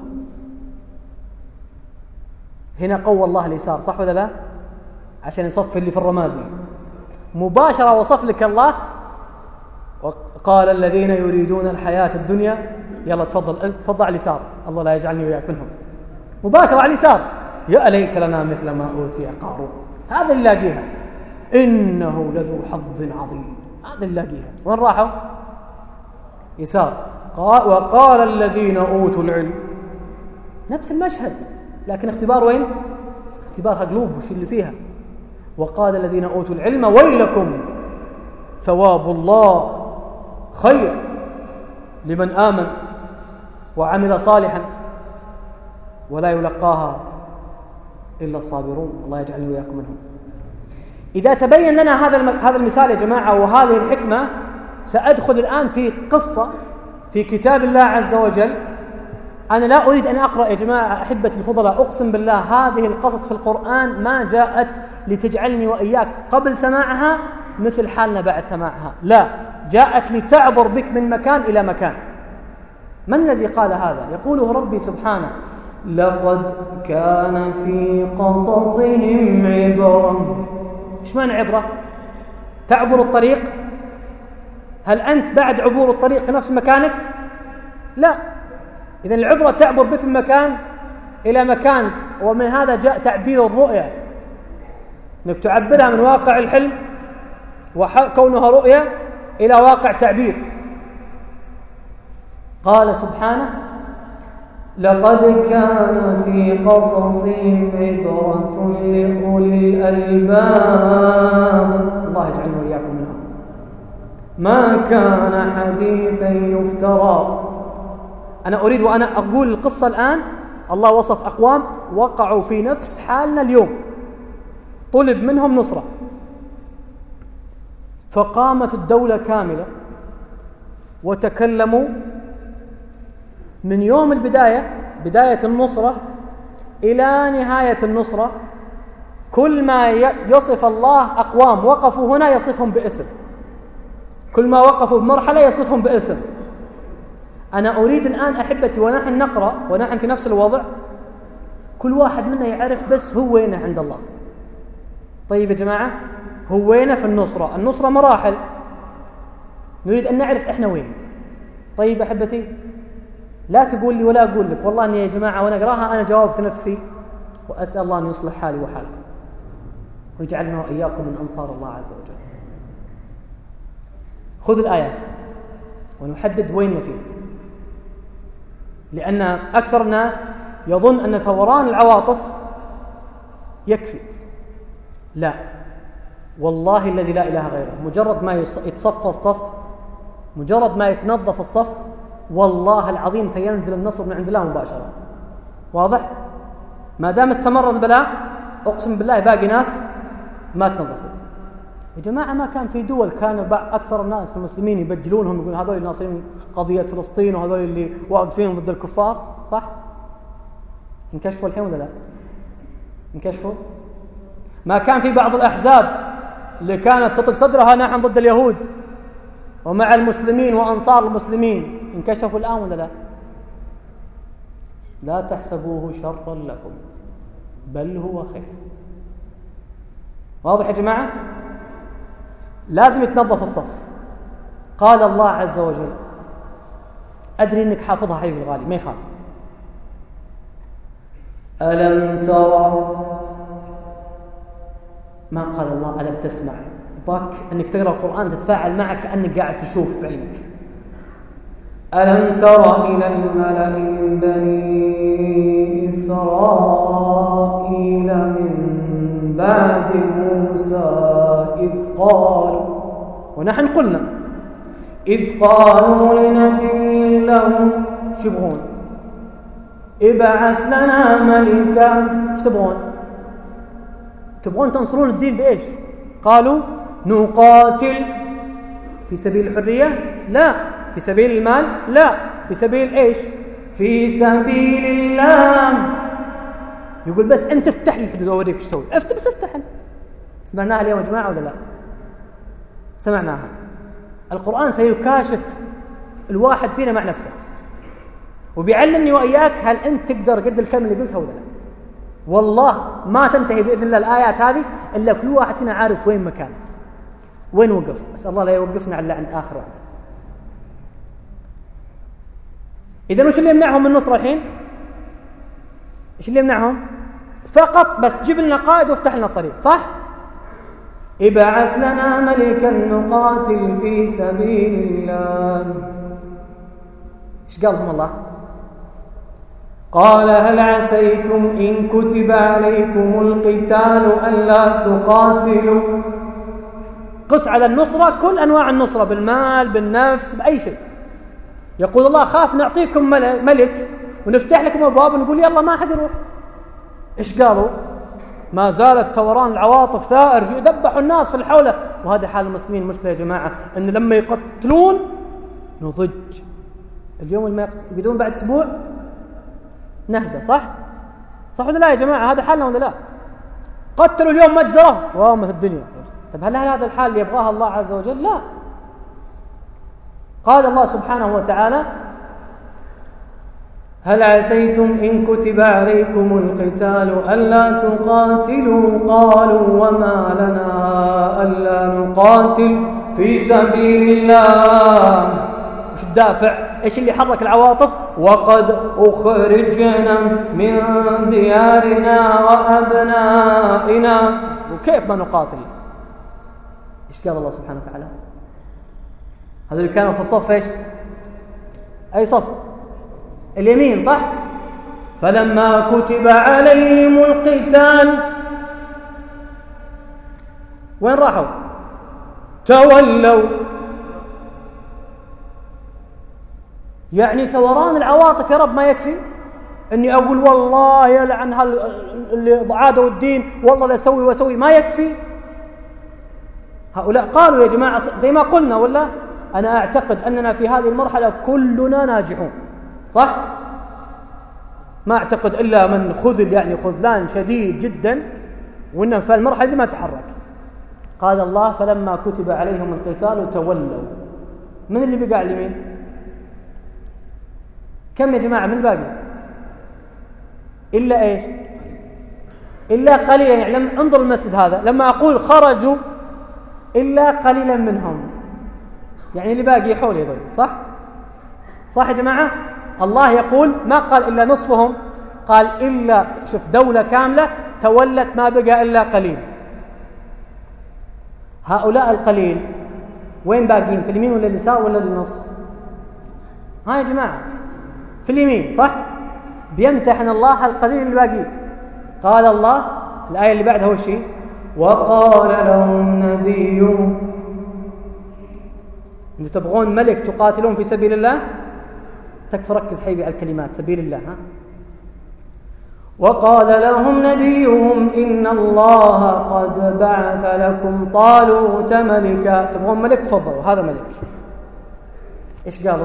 [SPEAKER 2] هنا قوى الله اليسار، صح ولا لا؟ عشان يصف اللي في الرمادي مباشرة. وصف لك الله وقال الذين يريدون الحياة الدنيا يلا تفضل أنت، تفضل على اليسار، الله لا يجعلني وياك منهم. مباشرة على اليسار. يا ليت لنا مثل ما أوتي قارون. هذا اللي لاقيها، إنه لذو حظ عظيم. هذا اللي لاقيها. وين راحوا؟ يسار. وقال الذين أوتوا العلم، نفس المشهد لكن اختبار وين؟ اختبارها قلوب وش اللي فيها. وقال الذين أوتوا العلم ويلكم ثواب الله خير لمن آمن وعمل صالحا ولا يلقاها إلا الصابرون. الله يجعلني وياكم منهم. إذا تبين لنا هذا المثال يا جماعة وهذه الحكمة، سأدخل الآن في قصة في كتاب الله عز وجل. أنا لا أريد أن أقرأ يا جماعة أحبتي الفضلاء، أقسم بالله هذه القصص في القرآن ما جاءت لتجعلني وإياك قبل سماعها مثل حالنا بعد سماعها، لا، جاءت لتعبر بك من مكان إلى مكان. من الذي قال هذا؟ يقوله ربي سبحانه: لقد كان في قصصهم عبرة. إيش معنى عبرة؟ تعبر الطريق. هل أنت بعد عبور الطريق في نفس مكانك؟ لا. إذن العبرة تعبر بك من مكان إلى مكان. ومن هذا جاء تعبير الرؤية، أنك تعبرها من واقع الحلم وكونها رؤية إلى واقع تعبير. قال سبحانه: لقد كان في قصصهم عبرة لأولي الألباب. الله يجعلنا وإياكم منهم. ما كان حديثا يفترى. أنا أريد وأنا أقول القصة الآن، الله وصف أقوام وقعوا في نفس حالنا اليوم، طلب منهم نصرة، فقامت الدولة كاملة وتكلموا من يوم البداية، بداية النصرة إلى نهاية النصرة، كل ما يصف الله أقوام وقفوا هنا يصفهم باسم، كل ما وقفوا بمرحلة يصفهم باسم. أنا أريد الآن أحبتي ونحن نقرأ ونحن في نفس الوضع كل واحد منا يعرف بس هو وينه عند الله. طيب يا جماعة، هو وينه في النصرة؟ النصرة مراحل، نريد أن نعرف إحنا وين. طيب أحبتي، لا تقول لي ولا أقول لك، والله أني يا جماعة وأنا أقراها أنا جاوبت نفسي، وأسأل الله أن يصلح حالي وحالكم ويجعلنا وإياكم من أنصار الله عز وجل. خذ الآيات ونحدد وين فيه، لأن أكثر الناس يظن أن ثوران العواطف يكفي. لا، والله الذي لا إله غيره، مجرد ما يتصفى الصف، مجرد ما يتنظف الصف، والله العظيم سينزل النصر من عند الله مباشرة. واضح؟ ما دام استمر البلاء أقسم بالله باقي ناس ما تنظفوا. يا جماعة، ما كان في دول كان أكثر الناس المسلمين يبجلونهم، يقولون هذول الناصرين قضية فلسطين وهذول اللي واقفين ضد الكفار، صح؟ انكشفوا الحين ولا لا؟ انكشفوا؟ ما كان في بعض الأحزاب اللي كانت تطق صدرها نحن ضد اليهود ومع المسلمين وأنصار المسلمين، انكشفوا الآن ولا لا؟ لا تحسبوه شرا لكم بل هو خير. واضح يا جماعة؟ لازم يتنظف الصف. قال الله عز وجل، أدري أنك حافظها حبيبي الغالي، ما يخاف. ألم ترى، ما قال الله ألم تسمع، باك أنك تقرأ القرآن تتفاعل معك كأنك قاعد تشوف بعينك. ألم تر إلى الملأ من بني إسرائيل من بعد موسى إذ قالوا، ونحن قلنا إذ قالوا لنبي لهم شبهون ابعث لنا ملكا. ايش تبغون؟ تبغون تنصرون الدين بإيش؟ قالوا نقاتل في سبيل الحرية؟ لا. في سبيل المال؟ لا. في سبيل إيش؟ في سبيل الله. يقول بس أنت افتح لي الحدود وأوريك ايش تسوي. بس افتح أنت. سمعناها اليوم يا جماعة ولا لا؟ سمعناها. القرآن سيكاشف الواحد فينا مع نفسه وبيعلمني وإياك هل أنت تقدر قد الكلمة اللي قلتها ولا لا. والله ما تنتهي بإذن الله الآيات هذه إلا كل واحد فينا عارف وين مكانه، وين وقف. أسأل الله لا يوقفنا إلا عند آخر وعد. إذن وش اللي يمنعهم من النصرة الحين؟ إيش اللي يمنعهم؟ فقط بس جيب لنا قائد وافتح لنا الطريق، صح؟ ابعث لنا ملكا نقاتل في سبيل الله. إيش قال لهم الله؟ قال هل عسيتم إن كتب عليكم القتال ألا تقاتلوا. قس على النصرة كل أنواع النصرة، بالمال بالنفس بأي شيء. يقول الله خاف نعطيكم ملك ونفتح لكم أبواب ونقول يلا ما حد يروح. إيش قالوا؟ ما زالت ثوران العواطف ثائر، يدبحوا الناس في الحولة. وهذا حال المسلمين. مشكلة يا جماعة أن لما يقتلون نضج. اليوم لما يقتلون بعد أسبوع نهدى، صح ولا لا يا جماعة؟ هذا حالنا ولا لا؟ قتلوا اليوم مجزرة وامت الدنيا. طب هل هذا الحال اللي يبغاه الله عز وجل؟ لا. قال الله سبحانه وتعالى هل عسيتم إن كتب عليكم القتال ألا تقاتلوا. قالوا وما لنا ألا نقاتل في سبيل الله. وش الدافع؟ إيش اللي حرك العواطف؟ وقد أخرجنا من ديارنا وأبنائنا. وكيف ما نقاتل؟ إيش قال الله سبحانه وتعالى؟ هذا اللي كانوا في الصف إيش؟ أي صف؟ اليمين، صح؟ فلما كتب عليهم القتال وين راحوا؟ تولوا. يعني ثوران العواطف يا رب ما يكفي اني اقول والله يلعن اللي عادوا الدين، والله لا اسوي واسوي، ما يكفي. هؤلاء قالوا يا جماعه زي ما قلنا، ولا أنا أعتقد أننا في هذه المرحلة كلنا ناجحون، صح؟ ما أعتقد إلا من خذل يعني خذلان شديد جدا، وإنه في المرحلة دي ما تحرك. قال الله فلما كتب عليهم القتال تولوا. من اللي بقى على اليمين؟ كم يا جماعة من الباقي؟ إلا إيش؟ إلا قليلا. يعني انظر المسجد هذا، لما أقول خرجوا إلا قليلا منهم، يعني اللي باقي حول يضل، صح؟ صح يا جماعة؟ الله يقول ما قال إلا نصفهم، قال إلا، شوف، دولة كاملة تولت ما بقى إلا قليل. هؤلاء القليل وين باقين؟ في اليمين ولا اليسار ولا النص؟ ها يا جماعة في اليمين، صح؟ بيمتحن الله القليل اللي باقين. قال الله الآية اللي بعدها هو الشيء وقال لهم نبيهم. انتم تبغون ملك تقاتلون في سبيل الله؟ تكفى ركز حبيبي على الكلمات سبيل الله. ها؟ وقال لهم نبيهم إن الله قد بعث لكم طالوت ملكا. تبغون ملك؟ تفضلوا هذا ملك. إيش قالوا؟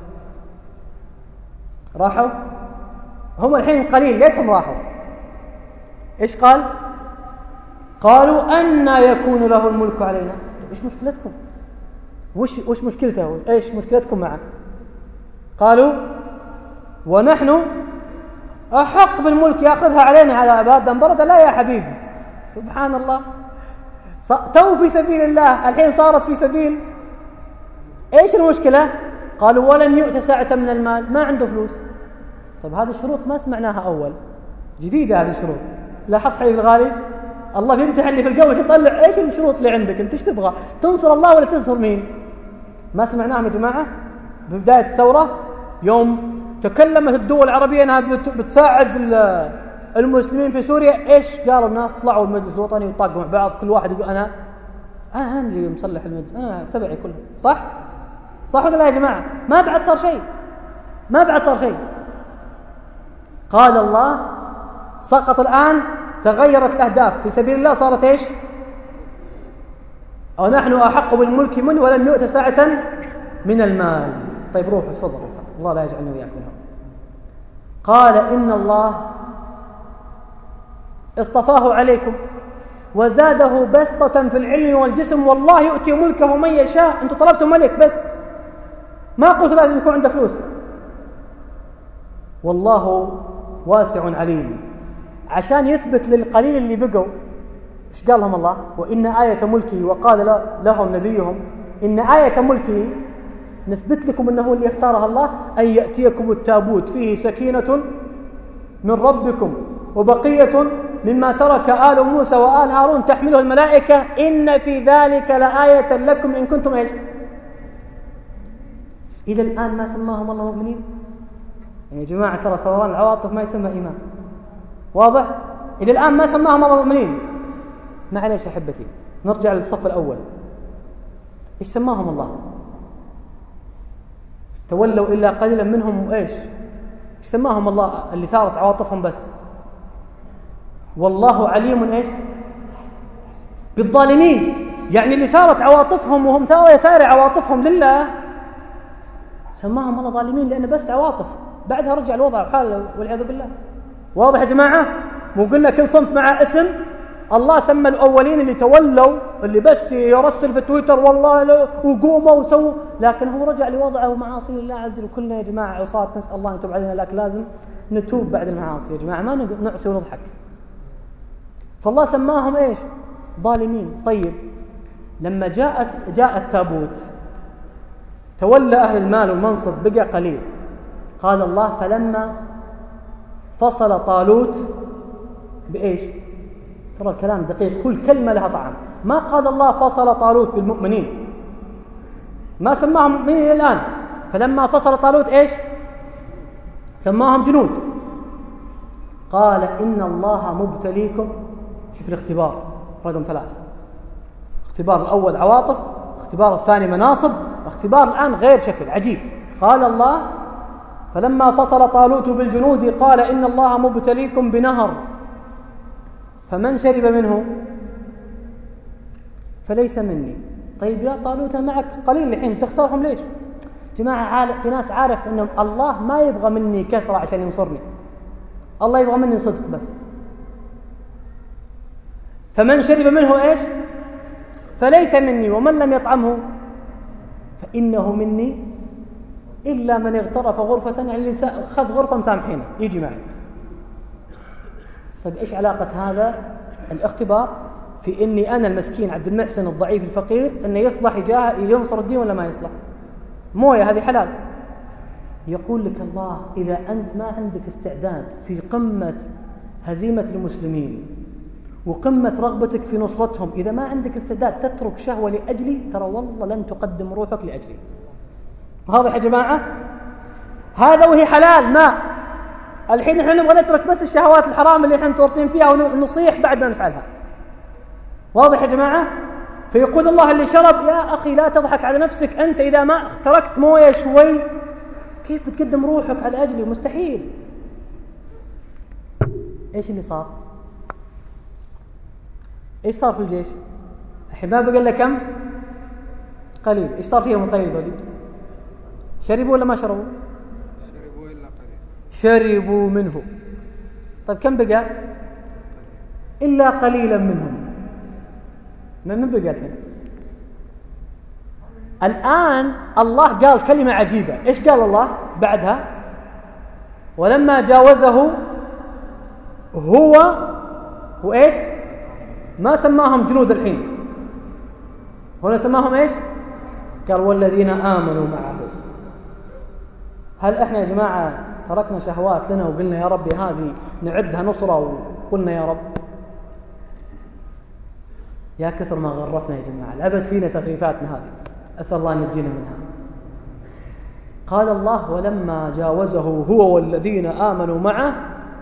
[SPEAKER 2] راحوا هم الحين قليل، ليتهم راحوا. إيش قال؟ قالوا أن يكون له الملك علينا. إيش مشكلتكم؟ وش مشكلته؟ إيش مشكلتكم معه؟ قالوا ونحن أحق بالملك يأخذها علينا على عباد برد. لا يا حبيبي، سبحان الله، تو في سبيل الله، الحين صارت في سبيل. إيش المشكلة؟ قالوا ولم يؤت ساعة من المال، ما عنده فلوس. طيب هذه الشروط ما سمعناها أول، جديدة هذه الشروط. لاحظت حبيبي الغالي، الله بيمتحن اللي في القلب يطلع إيش الشروط اللي عندك، أنت إيش تبغى؟ تنصر الله ولا تنصر مين؟ ما سمعناهم يا جماعة ببداية الثورة يوم تكلمت الدول العربية أنها بتساعد المسلمين في سوريا. إيش قالوا الناس؟ طلعوا المجلس الوطني وطاقوا مع بعض، كل واحد يقول أنا اللي مصلح المجلس، أنا تبعي كله، صح؟ صح ولا لا يا جماعة؟ ما بعد صار شيء، ما بعد صار شيء. قال الله سقط الآن، تغيرت الأهداف في سبيل الله، صارت إيش؟ ونحن أحق بالملك منه ولم يؤت ساعة من المال. طيب روحوا تفضلوا، الله لا يجعلنا وياكم منهم. قال إن الله اصطفاه عليكم وزاده بسطة في العلم والجسم والله يؤتي ملكه من يشاء. أنتم طلبتوا ملك بس، ما قلت لازم يكون عنده فلوس. والله واسع عليم. عشان يثبت للقليل اللي بقوا، إيش قال لهم الله؟ وإن آية ملكه، وقال لهم نبيهم إن آية ملكه، نثبت لكم أنه اللي اختارها الله، أن يأتيكم التابوت فيه سكينة من ربكم وبقية مما ترك آل موسى وآل هارون تحمله الملائكة إن في ذلك لآية لكم إن كنتم إيش؟ إلى الآن ما سماهم الله مؤمنين يا جماعة. ترى ثوران العواطف ما يسمى إيمان، واضح؟ إلى الآن ما سماهم الله مؤمنين. معليش يا حبتي، نرجع للصف الأول. إيش سماهم الله؟ تولوا إلا قليلا منهم. وإيش سماهم الله اللي ثارت عواطفهم بس؟ والله عليم إيش بالظالمين. يعني اللي ثارت عواطفهم وهم ثار عواطفهم لله، سماهم الله ظالمين لأنه بس عواطف، بعدها رجع الوضع وحاله والعياذ بالله. واضح يا جماعة؟ مو قلنا كل صنف مع اسم. الله سمى الأولين اللي تولوا، اللي بس يرسل في تويتر والله وقوموا وسووا، لكن هو رجع لوضعه ومعاصي الله عز وجل. كلنا يا جماعة عصاة، نسأل الله أن يتوب علينا، لكن لازم نتوب بعد المعاصي يا جماعة، ما نعصي ونضحك. فالله سماهم إيش؟ ظالمين. طيب لما جاء التابوت تولى أهل المال والمنصب بقى قليل. قال الله فلما فصل طالوت بإيش؟ ترى الكلام دقيق، كل كلمة لها طعم. ما قال الله فصل طالوت بالمؤمنين، ما سماهم مؤمنين الآن. فلما فصل طالوت إيش؟ سماهم جنود. قال إن الله مبتليكم. شوف الاختبار رقم 3. اختبار الأول عواطف، اختبار الثاني مناصب، اختبار الآن غير شكل عجيب. قال الله فلما فصل طالوت بالجنود قال إن الله مبتليكم بنهر فمن شرب منه فليس مني طيب يا طالوت معك قليل الحين تخسرهم ليش؟ جماعة في ناس عارف أن الله ما يبغى مني كثرة عشان ينصرني، الله يبغى مني صدق بس. فمن شرب منه إيش؟ فليس مني، ومن لم يطعمه فإنه مني إلا من اغترف غرفة، يعني اللي خذ غرفة مسامحينه يجي معي. طيب إيش علاقة هذا الاختبار في إني أنا المسكين عبد المحسن الضعيف الفقير إنه يصلح ينصر الدين ولا ما يصلح؟ موية هذه حلال. يقول لك الله إذا أنت ما عندك استعداد في قمة هزيمة المسلمين وقمة رغبتك في نصرتهم، إذا ما عندك استعداد تترك شهوة لأجلي، ترى والله لن تقدم روحك لأجلي. واضح يا جماعة؟ هذا وهي حلال ما الحين احنا نبغى نترك بس الشهوات الحرام اللي احنا متورطين فيها ونصيح بعد ما نفعلها. واضح يا جماعة؟ فيقول الله اللي شرب يا أخي لا تضحك على نفسك، أنت إذا ما تركت موية شوي كيف بتقدم روحك على أجلي؟ مستحيل. إيش اللي صار؟ إيش صار في الجيش؟ الحين ما بقى لنا كم؟ قليل. إيش صار فيهم القليل ذولي؟ شربوا ولا ما شربوا؟
[SPEAKER 3] شربوا إلا قليل.
[SPEAKER 2] شربوا منه. طيب كم بقى؟ إلا قليلا منهم. من بقى الحين؟ الآن الله قال كلمة عجيبة. إيش قال الله بعدها؟ ولما جاوزه هو إيش؟ ما سماهم جنود الحين، هنا سماهم إيش؟ قال والذين آمنوا معه. هل إحنا يا جماعة تركنا شهوات لنا وقلنا يا ربي هذه نعدها نصرة وقلنا يا رب؟ يا كثر ما غرفنا يا جماعة، لعبت فينا تغريفاتنا هذه، أسأل الله أن ينجينا منها. قال الله ولما جاوزه هو والذين آمنوا معه،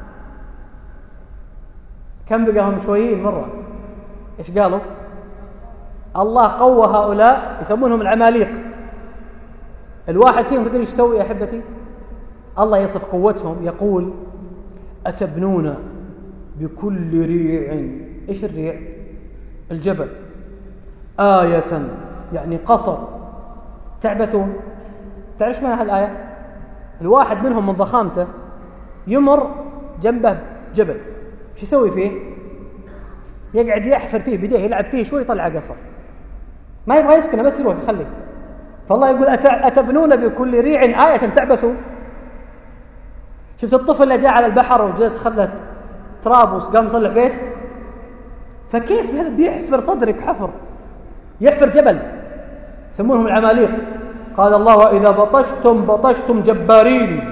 [SPEAKER 2] كم بقاهم شويين مرة؟ إيش قالوا؟ الله قوى هؤلاء يسمونهم العماليق. الواحد فيهم تدري إيش يسوي يا أحبتي؟ الله يصف قوتهم يقول أتبنون بكل ريع. إيش الريع؟ الجبل. آية يعني قصر تعبثون. تعرف معنى هالآية؟ الواحد منهم من ضخامته يمر جنبه جبل، شو يسوي فيه؟ يقعد يحفر فيه بيديه، يلعب فيه شوي يطلع قصر، ما يبغى يسكنه بس يروح يخليه. فالله يقول أتبنون بكل ريع آية تعبثون. شفت الطفل اللي جاء على البحر وجلس خلت تراب وقام يصلح بيت؟ فكيف هذا بيحفر صدرك حفر، يحفر جبل، يسمونهم العماليق. قال الله وإذا بطشتم جبارين.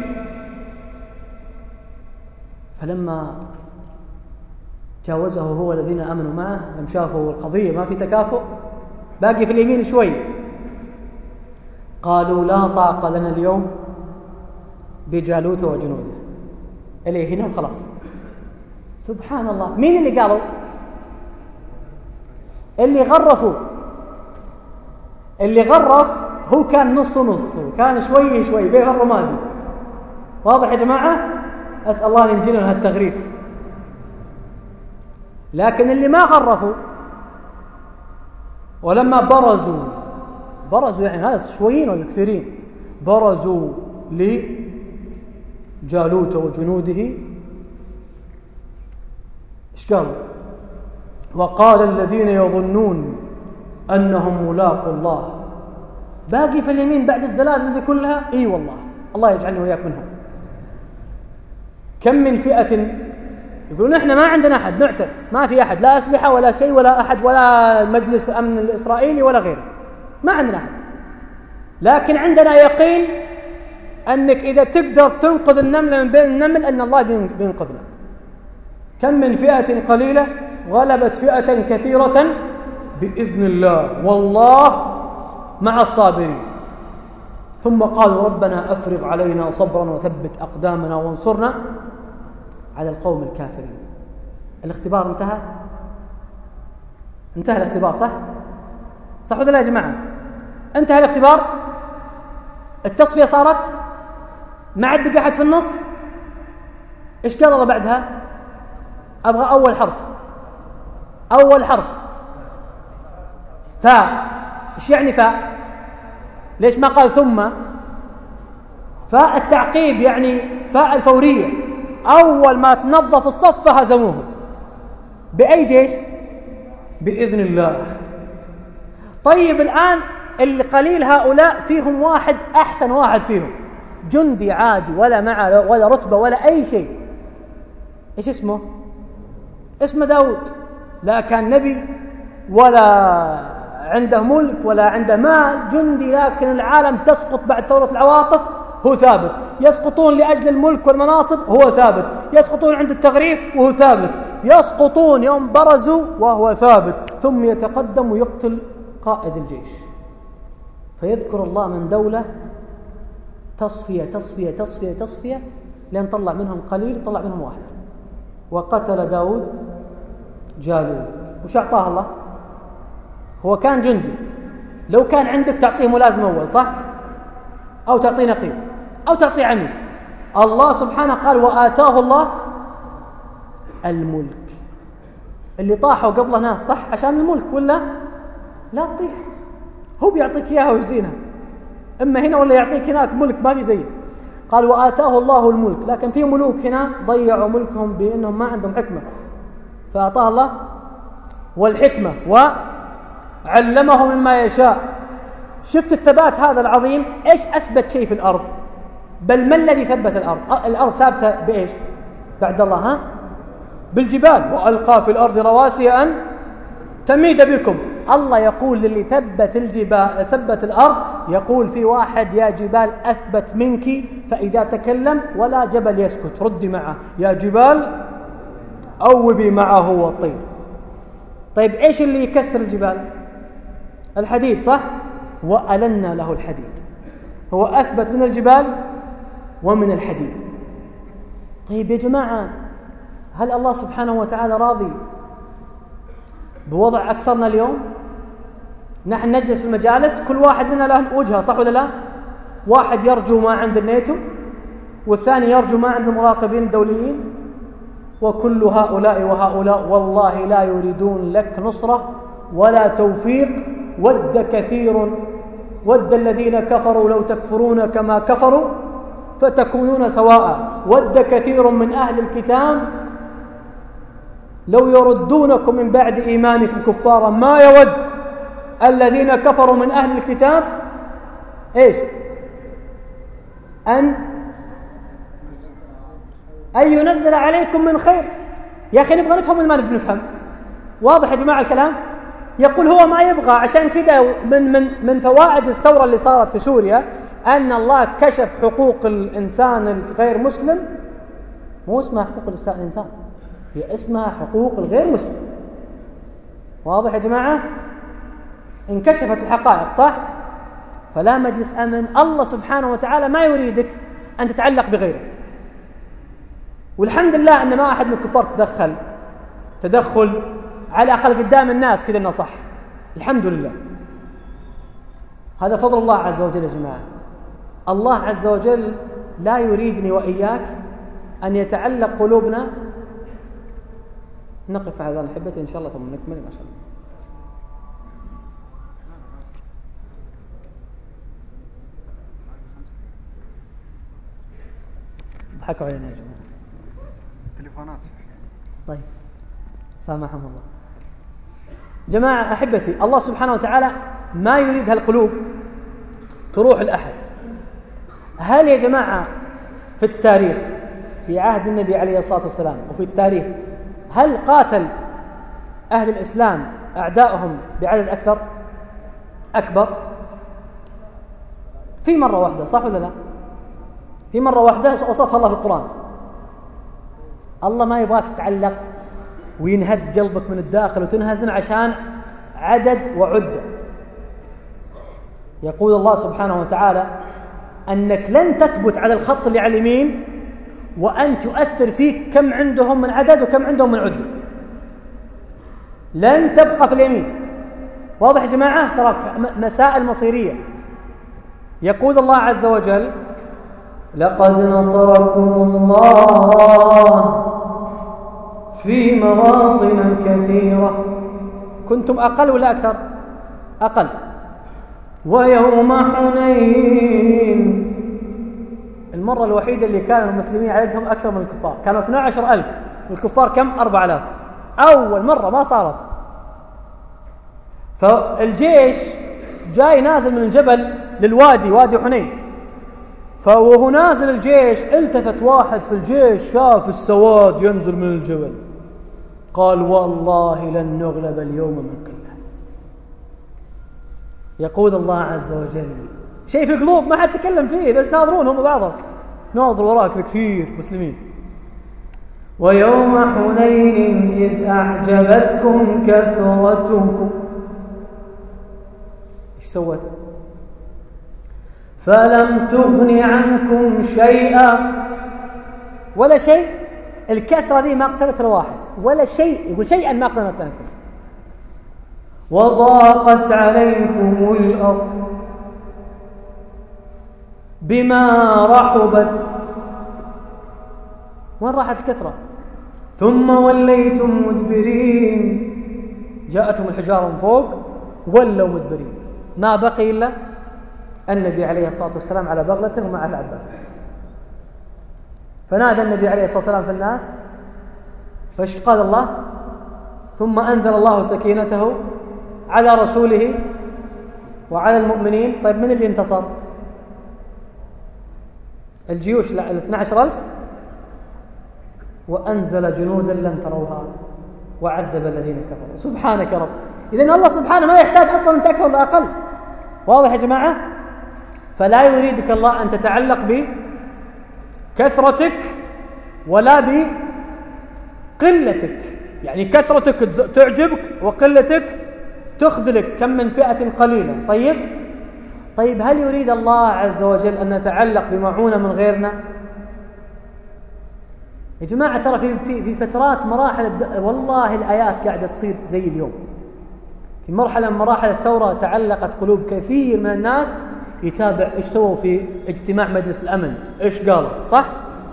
[SPEAKER 2] فلما جاوزه هو الذين آمنوا معه لم شافوا القضية ما في تكافؤ، باقي في اليمين شوي، قالوا لا طاقة لنا اليوم بجالوت وجنوده. إليه هنا خلاص. سبحان الله. مين اللي قالوا؟ اللي غرفوا. اللي غرف هو كان نص ونص، كان شوي بين الرمادي. واضح يا جماعة؟ أسأل الله أن ينجينا من هالتغريف. لكن اللي ما غرفوا ولما برزوا يعني هذا شويين ولا كثيرين، برزوا لجالوت وجنوده. إيش قالوا؟ وقال الذين يظنون أنهم ملاقوا الله. باقي في اليمين بعد الزلازل ذي كلها. إي والله الله يجعلنا وإياك منهم. كم من فئة يقولون إحنا ما عندنا أحد نعترف، ما في أحد، لا أسلحة ولا شيء ولا أحد ولا مجلس الأمن الإسرائيلي ولا غيره، ما عندنا أحد، لكن عندنا يقين أنك إذا تقدر تنقذ النملة من بين النمل أن الله بينقذنا. كم من فئة قليلة غلبت فئة كثيرة بإذن الله والله مع الصابرين. ثم قالوا ربنا أفرغ علينا صبرا وثبت أقدامنا وانصرنا على القوم الكافرين. الاختبار انتهى الاختبار، صح ولا لا يا جماعة؟ انتهى الاختبار، التصفية صارت، ما عاد بقى أحد في النص. إيش قال الله بعدها؟ أبغى أول حرف فاء. إيش يعني فاء؟ ليش ما قال ثم؟ فاء التعقيب يعني فاء الفورية، أول ما تنظف الصف فهزموه. بأي جيش؟ بإذن الله. طيب الآن اللي قليل هؤلاء فيهم واحد أحسن واحد فيهم، جندي عادي ولا معه ولا رتبة ولا أي شيء، إيش اسمه؟ اسمه داود، لا كان نبي ولا عنده ملك ولا عنده مال، جندي، لكن العالم تسقط بعد ثورة العواطف هو ثابت، يسقطون لأجل الملك والمناصب هو ثابت، يسقطون عند التغريف وهو ثابت، يسقطون يوم برزوا وهو ثابت، ثم يتقدم ويقتل قائد الجيش. فيذكر الله من دولة تصفية تصفية تصفية تصفية لأن طلع منهم قليل، طلع منهم واحد، وقتل داود جالوت. وش أعطاه الله؟ هو كان جندي، لو كان عندك تعطيه ملازم أول، صح؟ أو تعطيه نقيب أو تعطيه عميد. الله سبحانه قال وآتاه الله الملك. اللي طاحوا قبله ناس صح عشان الملك، ولا لا تطيح، هو بيعطيك إياها ويزينها، إما هنا ولا يعطيك هناك ملك ما في زيه. قال وآتاه الله الملك، لكن في ملوك هنا ضيعوا ملكهم بأنهم ما عندهم حكمة، فأعطاه الله والحكمة وعلمه مما يشاء. شفت الثبات هذا العظيم؟ إيش أثبت شيء في الأرض؟ بل ما الذي ثبت الأرض؟ الأرض ثابتة بإيش بعد الله؟ ها؟ بالجبال، وألقى في الأرض رواسي أن تميد بكم. الله يقول للي ثبت الجبال ثبت الأرض، يقول في واحد يا جبال أثبت منك، فإذا تكلم ولا جبل يسكت، ردي معه يا جبال أوبي معه والطير. طيب إيش اللي يكسر الجبال؟ الحديد، صح؟ وألنا له الحديد، هو أثبت من الجبال ومن الحديد. طيب يا جماعة، هل الله سبحانه وتعالى راضي بوضع أكثرنا اليوم؟ نحن نجلس في المجالس كل واحد منا له وجهة، صح ولا لا؟ واحد يرجو ما عند الناتو، والثاني يرجو ما عند المراقبين الدوليين، وكل هؤلاء وهؤلاء والله لا يريدون لك نصرة ولا توفيق. ود الذين كفروا لو تكفرون كما كفروا فتكونون سواء. ود كثير من أهل الكتاب لو يردونكم من بعد إيمانكم كفارا ما يود الذين كفروا من أهل الكتاب إيش؟ أن ينزل عليكم من خير. يا أخي نبغى نفهم ما نبغى نفهم. واضح يا جماعة الكلام؟ يقول هو ما يبغى. عشان كده من فوائد الثورة اللي صارت في سوريا أن الله كشف حقوق الإنسان الغير مسلم. مو اسمها حقوق الإنسان، هي اسمها حقوق الغير مسلم. واضح يا جماعة؟ انكشفت الحقائق، صح؟ فلا مجلس أمن. الله سبحانه وتعالى ما يريدك أن تتعلق بغيره. والحمد لله أن ما أحد من الكفار تدخل على الأقل قدام الناس كذا إنه صح. الحمد لله، هذا فضل الله عز وجل يا جماعة. الله عز وجل لا يريدني وإياك أن يتعلق قلوبنا. نقف على ذلك حبتي إن شاء الله ثم نكمل ما شاء الله. ضحكوا علينا يا جماعة.
[SPEAKER 3] تليفونات.
[SPEAKER 2] طيب سامحهم الله. جماعة أحبتي، الله سبحانه وتعالى ما يريد هالقلوب تروح الأحد. هل يا جماعة في التاريخ في عهد النبي عليه الصلاة والسلام وفي التاريخ هل قاتل أهل الإسلام أعدائهم بعدد أكبر؟ في مرة واحدة، صح ولا لا؟ في مرة واحدة وصفها الله في القرآن. الله ما يبغاك تتعلق وينهد قلبك من الداخل وتنهزم عشان عدد وعدة. يقول الله سبحانه وتعالى أنك لن تثبت على الخط اللي على اليمين وأن تؤثر فيك كم عندهم من عدد وكم عندهم من عدة. لن تبقى في اليمين. واضح يا جماعة؟ ترى مسائل مصيرية. يقول الله عز وجل لقد نصركم الله في مواطن كثيرة كنتم أقل ولا أكثر؟ أقل. ويوم حنين، المرة الوحيدة اللي كان المسلمين عددهم أكثر من الكفار، كانوا 12,000 والكفار كم؟ 4000. أول مرة ما صارت. فالجيش جاي نازل من الجبل للوادي، وادي حنين، فوهو نازل الجيش التفت واحد في الجيش شاف السواد ينزل من الجبل، قال والله لن نغلب اليوم من قلة. يقول الله عز وجل شيء في القلوب ما حد تكلم فيه، بس ناظرون هم بعضهم، ناظر وراك كثير مسلمين. ويوم حنين إذ أعجبتكم كثرتكم، إيش سوت؟ فلم تغن عنكم شيئا، ولا شيء. الكثرة دي ما قتلت الواحد ولا شيء، يقول شيئا ما قتلت عنكم. وضاقت عليكم الأرض بما رحبت. وين راحت الكثرة؟ ثم وليتم مدبرين، جاءتهم الحجارة من فوق ولوا مدبرين، ما بقي إلا النبي عليه الصلاة والسلام على بغلته ومع العباس. فنادى النبي عليه الصلاة والسلام في الناس، فايش قال الله؟ ثم أنزل الله سكينته على رسوله وعلى المؤمنين. طيب من اللي انتصر؟ الجيوش 12,000. وأنزل جنودا لم تروها وعذب الذين كفروا. سبحانك يا رب. إذن الله سبحانه ما يحتاج أصلا أن تكثر الأقل. واضح يا جماعة؟ فلا يريدك الله أن تتعلق بكثرتك ولا بقلتك، يعني كثرتك تعجبك وقلتك تخذلك، كم من فئة قليلة. طيب هل يريد الله عز وجل أن نتعلق بمعونة من غيرنا؟ يا جماعة ترى في فترات مراحل والله الآيات قاعدة تصير زي اليوم. في مرحلة من مراحل الثورة تعلقت قلوب كثير من الناس يتابع ايش سووا في اجتماع مجلس الأمن، ايش قالوا، صح؟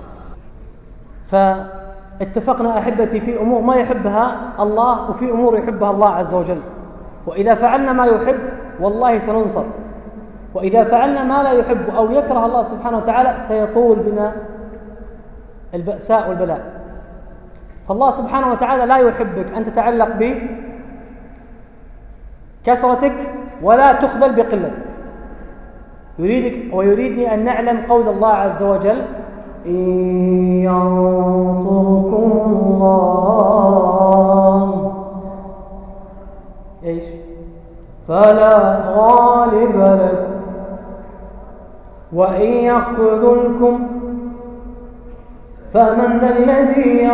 [SPEAKER 2] فاتفقنا أحبتي في أمور ما يحبها الله وفي أمور يحبها الله عز وجل. وإذا فعلنا ما يحب والله سننصر، وإذا فعلنا ما لا يحب أو يكره الله سبحانه وتعالى سيطول بنا البأساء والبلاء. فالله سبحانه وتعالى لا يحبك أن تتعلق بكثرتك ولا تخذل بقلتك، يريدك ويريدني أن نعلم قول الله عز وجل إن ينصركم الله إيش فلا غالب لكم وإن يخذلكم فمن ذا الذي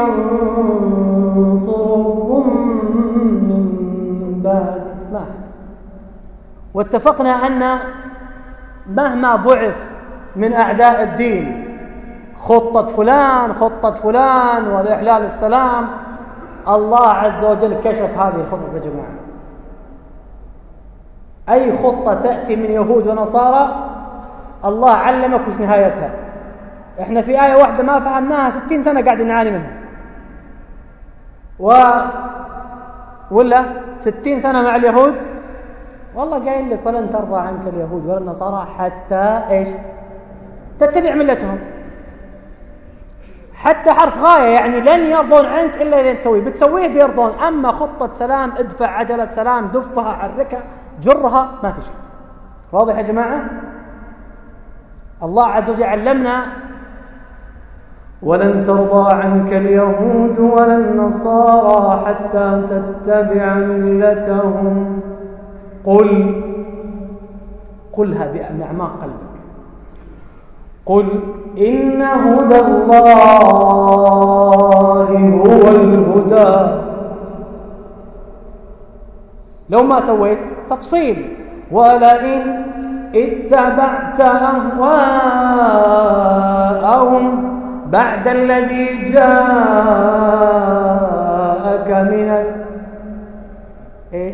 [SPEAKER 2] ينصركم من بعد ما حد. واتفقنا أن مهما بعث من أعداء الدين خطة فلان والإحلال السلام، الله عز وجل كشف هذه الخطة يا جماعة. أي خطة تأتي من يهود ونصارى الله علمك وش نهايتها. احنا في آية واحدة ما فهمناها 60 سنة قاعد نعاني منها، ولا 60 سنة مع اليهود والله قايل لك ولن ترضى عنك اليهود ولا النصارى حتى ايش تتبع ملتهم. حتى حرف غاية، يعني لن يرضون عنك إلا إذا تسويه، بتسويه بيرضون. أما خطة سلام ادفع عجلة سلام دفها حركها جرها ما في شيء. واضح يا جماعة؟ الله عز وجل علمنا ولن ترضى عنك اليهود ولا النصارى حتى تتبع ملتهم قلها بأعماق قلبك. قل إن هدى الله هو الهدى. لو ما سويت تفصيل ولئن اتبعت أهواءهم بعد الذي جاءك ايش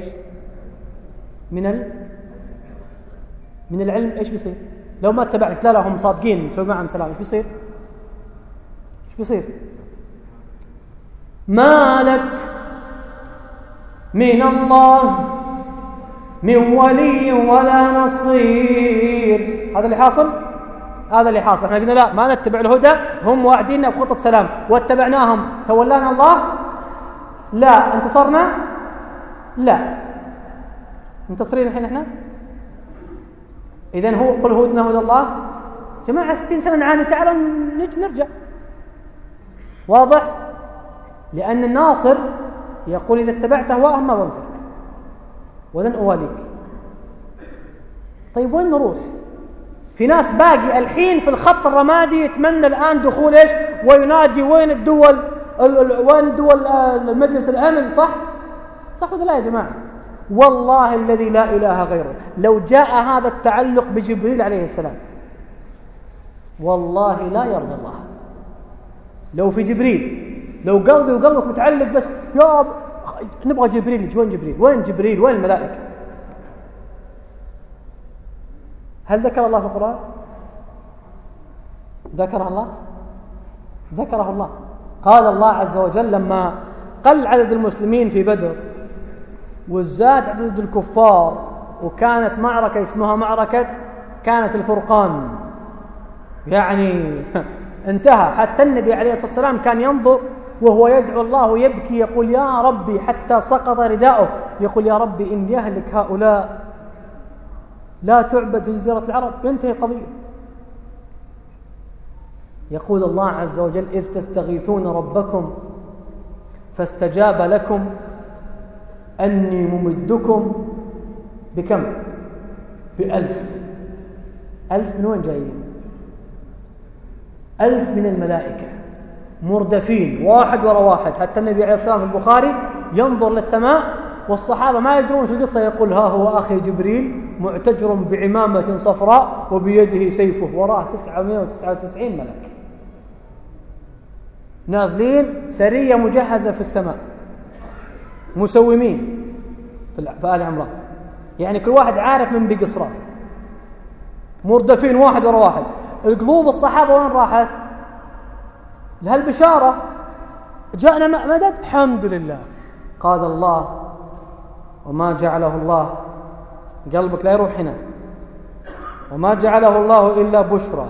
[SPEAKER 2] من العلم، ايش بيصير لو ما اتبعت؟ لا هم صادقين تسوي معهم سلام، ايش بيصير؟ ما لك من الله من ولي ولا نصير. هذا اللي حاصل، هذا اللي حاصل. احنا قلنا لا، ما نتبع الهدى، هم واعديننا بخطة سلام واتبعناهم، تولانا الله؟ لا. انتصرنا؟ لا. منتصرين الحين احنا؟ إذن هو قل هدنا هدى الله. جماعة 60 سنة نعاني، تعالوا نرجع. واضح؟ لأن الناصر يقول إذا اتبعت أهواءهم ما بنصرك ولن أواليك. طيب وين نروح؟ في ناس باقي الحين في الخط الرمادي يتمنى الآن دخول إيش؟ وينادي وين الدول، وين دول المجلس الأمن؟ صح ولا لا يا جماعة؟ والله الذي لا إله غيره لو جاء هذا التعلق بجبريل عليه السلام والله لا يرضى الله. لو في جبريل، لو قلبي وقلبك متعلق بس يا نبغى جبريل، وين جبريل؟ وين جبريل؟ وين الملائكة؟ هل ذكر الله في القرآن؟ ذكره الله؟ ذكره الله. قال الله عز وجل لما قل عدد المسلمين في بدر وزاد عدد الكفار وكانت معركة اسمها معركة كانت الفرقان، يعني انتهى. حتى النبي عليه الصلاة والسلام كان ينظر وهو يدعو الله ويبكي يقول يا ربي، حتى سقط رداؤه يقول يا ربي إن يهلك هؤلاء لا تعبد في جزيرة العرب، ينتهي قضية. يقول الله عز وجل إذ تستغيثون ربكم فاستجاب لكم أني ممدكم بكم؟ ب1000. 1000 من وين جايين؟ 1000 من الملائكة مردفين واحد وراء واحد. حتى النبي عليه الصلاة والسلام في البخاري ينظر للسماء والصحابة ما يدرون شو القصة، يقول ها هو أخي جبريل معتجر بعمامة صفراء وبيده سيفه، وراه 999 ملك نازلين، سرية مجهزة في السماء مسومين في آل عمران، يعني كل واحد عارف من بيقص راسه، مردفين واحد وراء واحد. القلوب الصحابة وين راحت؟ لهالبشارة جاءنا مدد، الحمد لله. قال الله وما جعله الله، قلبك لا يروح هنا، وما جعله الله إلا بشرى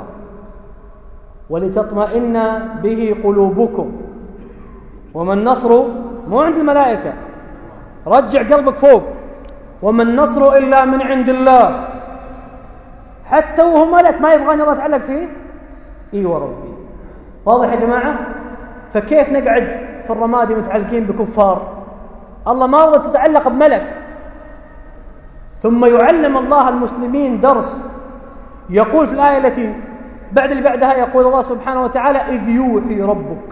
[SPEAKER 2] ولتطمئن به قلوبكم، وما النصر مو عند الملائكة، رجع قلبك فوق، وما النصر إلا من عند الله. حتى وهو ملك ما يبغاني الله يتعلق فيه. ايوه ربي. واضح يا جماعة؟ فكيف نقعد في الرمادي متعلقين بكفار؟ الله ما هو تتعلق بملك. ثم يعلم الله المسلمين درس، يقول في الآية التي بعد اللي بعدها يقول الله سبحانه وتعالى إذ يوحي ربك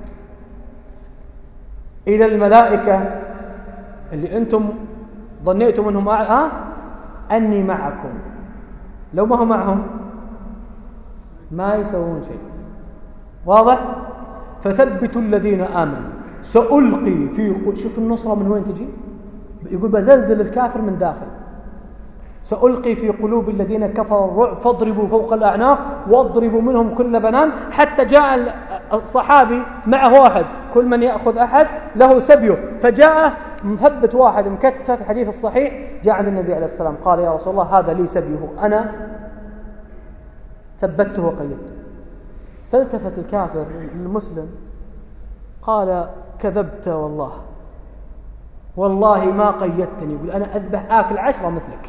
[SPEAKER 2] إلى الملائكة اللي أنتم ظنيتم أنهم أني معكم. لو ما هم معهم ما يسوون شيء. واضح؟ فثبتوا الذين آمنوا سألقي في شوف النصرة من وين تجي، يقول بزلزل الكافر من داخل. سألقي في قلوب الذين كفروا الرعب فاضربوا فوق الأعناق واضربوا منهم كل بنان. حتى جاء الصحابي معه واحد، كل من يأخذ أحد له سبيه، فجاء مثبت واحد مكتف في الحديث الصحيح، جاء عند النبي عليه السلام قال يا رسول الله هذا لي سبيه، أنا ثبته وقيدته. فالتفت الكافر المسلم قال كذبت والله ما قيدتني، يقول أنا أذبح آكل 10 مثلك.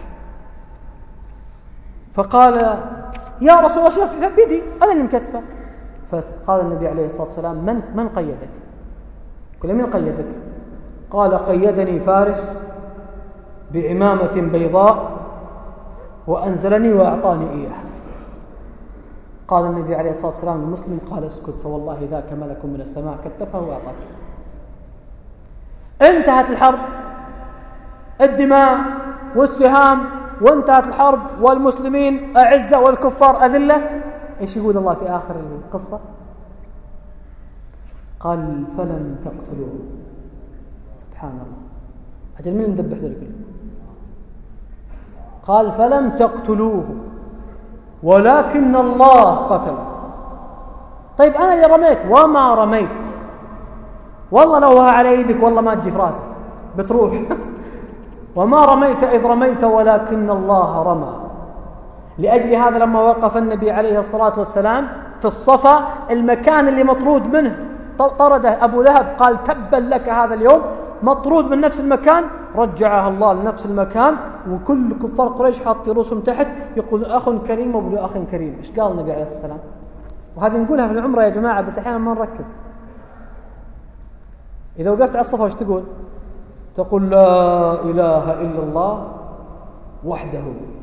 [SPEAKER 2] فقال يا رسول الله شوف بيدي أنا اللي مكتفة. فقال النبي عليه الصلاة والسلام من قيدك؟ قال من قيدك؟ قال قيدني فارس بعمامة بيضاء وأنزلني وأعطاني إياه. قال النبي عليه الصلاة والسلام المسلم قال اسكت فوالله ذاك ملك من السماء كتفه وأعطاك. انتهت الحرب، الدماء والسهام، وانتهت الحرب والمسلمين أعزة والكفار أذلة. إيش يقول الله في آخر القصة؟ قال فلم تقتلوه. سبحان الله، أجل من ندبح ذلك كله؟ قال فلم تقتلوه ولكن الله قتله. طيب أنا اللي رميت وما رميت، والله لو على يدك والله ما تجي في راسك بتروح. وما رميت إذ رميت ولكن الله رمى. لأجل هذا لما وقف النبي عليه الصلاة والسلام في الصفا المكان اللي مطرود منه طرده أبو لهب قال تبا لك هذا اليوم، مطرود من نفس المكان رجعها الله لنفس المكان، وكل كفار قريش حاط رؤوسهم تحت يقول أخ كريم وابن أخ كريم. إيش قال النبي عليه الصلاة والسلام؟ وهذه نقولها في العمرة يا جماعة بس أحيانا ما نركز. إذا وقفت على الصفا وش تقول؟ تقول لا إله إلا الله وحده.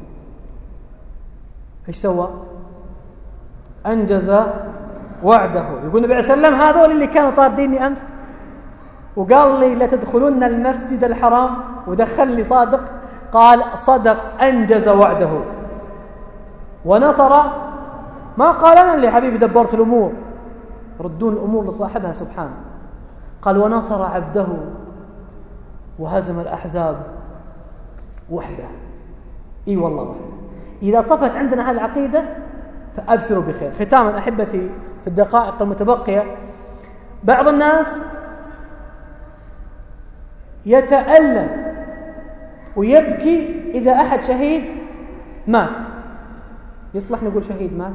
[SPEAKER 2] إيش سوى؟ أنجز وعده. يقول النبي عليه الصلاة والسلام هذول اللي كانوا طارديني أمس وقال لي لا تدخلون المسجد الحرام ودخل لي صادق، قال صدق أنجز وعده ونصر. ما قال أنا اللي حبيبي دبرت الأمور، ردون الأمور لصاحبها سبحانه. قال ونصر عبده وهزم الأحزاب وحده. إي والله وحده. إذا صفت عندنا هذه العقيدة فأبشروا بخير. ختاما أحبتي في الدقائق المتبقية، بعض الناس يتألم ويبكي إذا أحد شهيد مات. يصلح نقول شهيد مات؟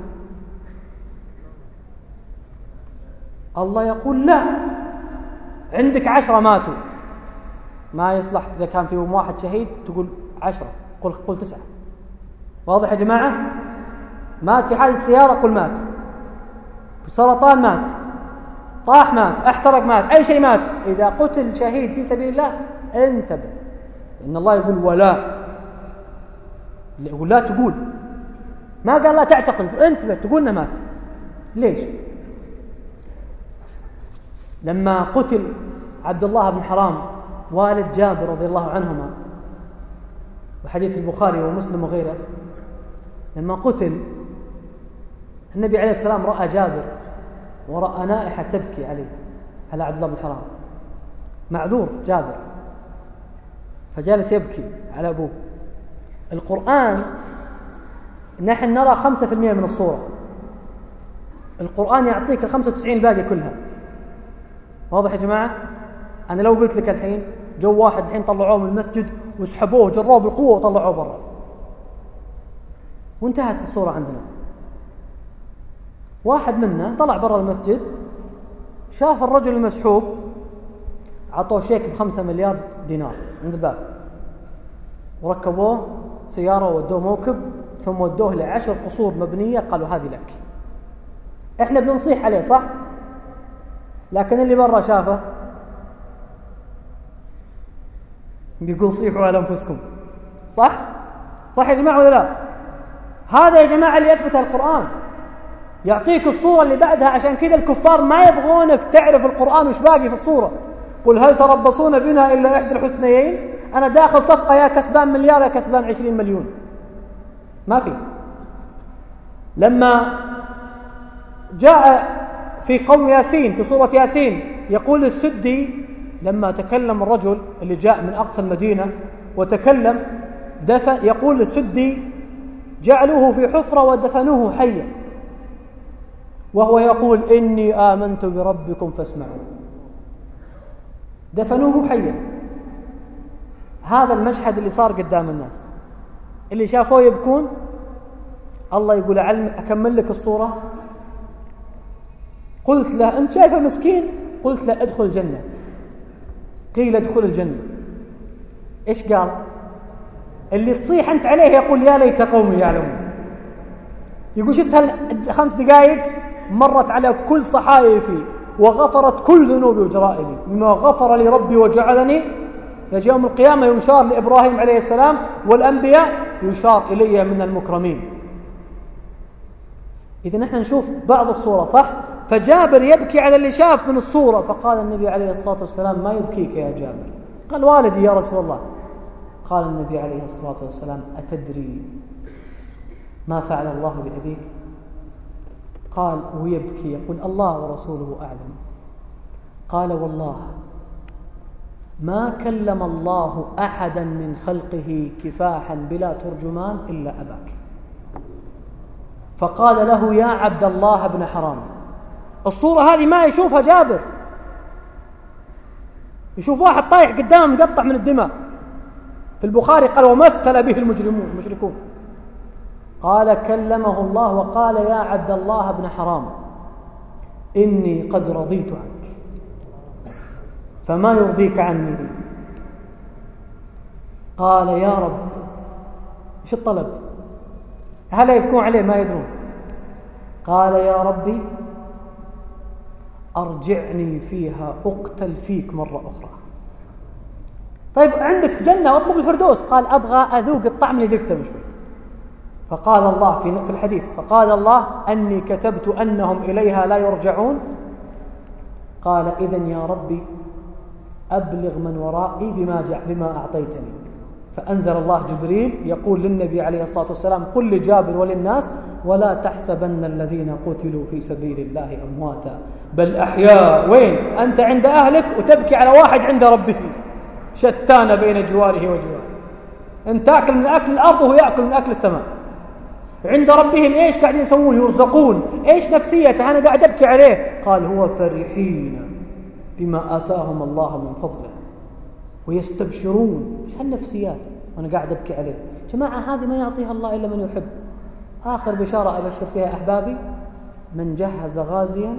[SPEAKER 2] الله يقول لا، عندك 10 ماتوا. ما يصلح إذا كان فيهم واحد شهيد تقول 10، قل 9. واضح يا جماعة؟ مات في حادث سيارة قل مات، بسرطان مات، طاح مات، احترق مات، أي شيء مات. إذا قتل شهيد في سبيل الله انتبه، إن الله يقول ولا، يقول لا تقول، ما قال لا تعتقد، انتبه تقولنا مات. ليش؟ لما قتل عبد الله بن حرام والد جابر رضي الله عنهما، وحديث البخاري ومسلم وغيره، لما قتل النبي عليه السلام رأى جابر ورأى نائحة تبكي عليه، على عبد الله بن حرام، معذور جابر، فجالس يبكي على أبوه. القرآن نحن نرى 5% من الصورة، القرآن يعطيك 95 الباقي كلها. واضح يا جماعة؟ أنا لو قلت لك الحين جو واحد الحين طلعوه من المسجد وسحبوه جروه بالقوة وطلعوه برا، وانتهت الصورة عندنا. واحد منا طلع برا المسجد، شاف الرجل المسحوب، عطوه شيك ب5 مليار دينار عند الباب، وركبوه سيارة وودوه موكب، ثم ودوه ل10 قصور مبنية، قالوا هذه لك. احنا بنصيح عليه صح؟ لكن اللي برا شافه بيقول صيحوا على أنفسكم. صح؟ صح يا جماعة ولا لا؟ هذا يا جماعة اللي يثبت القرآن، يعطيك الصورة اللي بعدها. عشان كذا الكفار ما يبغونك تعرف القرآن وش باقي في الصورة. قل هل تربصون بنا إلا إحدى الحسنيين؟ أنا داخل صفقة يا كسبان مليار يا كسبان 20 مليون، ما في. لما جاء في قوم ياسين في سورة ياسين يقول السدي، لما تكلم الرجل اللي جاء من أقصى المدينة وتكلم يقول السدي جعلوه في حفرة ودفنوه حيا، وهو يقول إني آمنت بربكم فاسمعوا. دفنوه حيا. هذا المشهد اللي صار قدام الناس، اللي شافوه يبكون. الله يقول أكمل لك الصورة. قلت له أنت شايفه مسكين؟ قلت له ادخل الجنة. قيل ادخل الجنة. إيش قال؟ اللي تصيح أنت عليه يقول يا ليت قومي يعلمون. يقول شفت 5 دقائق مرت على كل صحائفي وغفرت كل ذنوبي وجرائمي، بما غفر لي ربي وجعلني. يجي يوم القيامة يشار لإبراهيم عليه السلام والأنبياء، يشار إلي من المكرمين. إذا نحن نشوف بعض الصورة صح. فجابر يبكي على اللي شاف من الصورة، فقال النبي عليه الصلاة والسلام ما يبكيك يا جابر؟ قال والدي يا رسول الله. قال النبي عليه الصلاة والسلام أتدري ما فعل الله بأبيك؟ قال ويبكي يقول الله ورسوله أعلم. قال والله ما كلم الله أحدا من خلقه كفاحا بلا ترجمان إلا أباك. فقال له يا عبد الله بن حرام. الصورة هذه ما يشوفها جابر، يشوف واحد طايح قدامه مقطع من الدماء، في البخاري قال ومثل به المشركون. قال كلمه الله وقال يا عبد الله بن حرام إني قد رضيت عنك فما يرضيك عني؟ قال يا رب ايش الطلب؟ هل يكون عليه ما يدرون؟ قال يا ربي أرجعني فيها أقتل فيك مرة أخرى. طيب عندك جنة واطلب الفردوس. قال أبغى أذوق الطعم اللي ذقته من شوي. فقال الله في الحديث فقال الله أني كتبت أنهم إليها لا يرجعون. قال إذن يا ربي أبلغ من ورائي بما أعطيتني. فأنزل الله جبريل يقول للنبي عليه الصلاة والسلام قل لجابر وللناس ولا تحسبن الذين قتلوا في سبيل الله أمواتا بل أحياء. وين أنت عند أهلك وتبكي على واحد عند ربه شتان بين جواره وجواره. أنت تأكل من أكل الأرض وهو يأكل من أكل السماء. عند ربهم إيش قاعدين يسوون؟ يرزقون. إيش نفسيته؟ أنا قاعد أبكي عليه. قال هو فرحين بما آتاهم الله من فضله ويستبشرون. إيش هالنفسيات وأنا قاعد أبكي عليه؟ جماعة هذه ما يعطيها الله إلا من يحب. آخر بشارة أبشر فيها أحبابي من جهز غازيا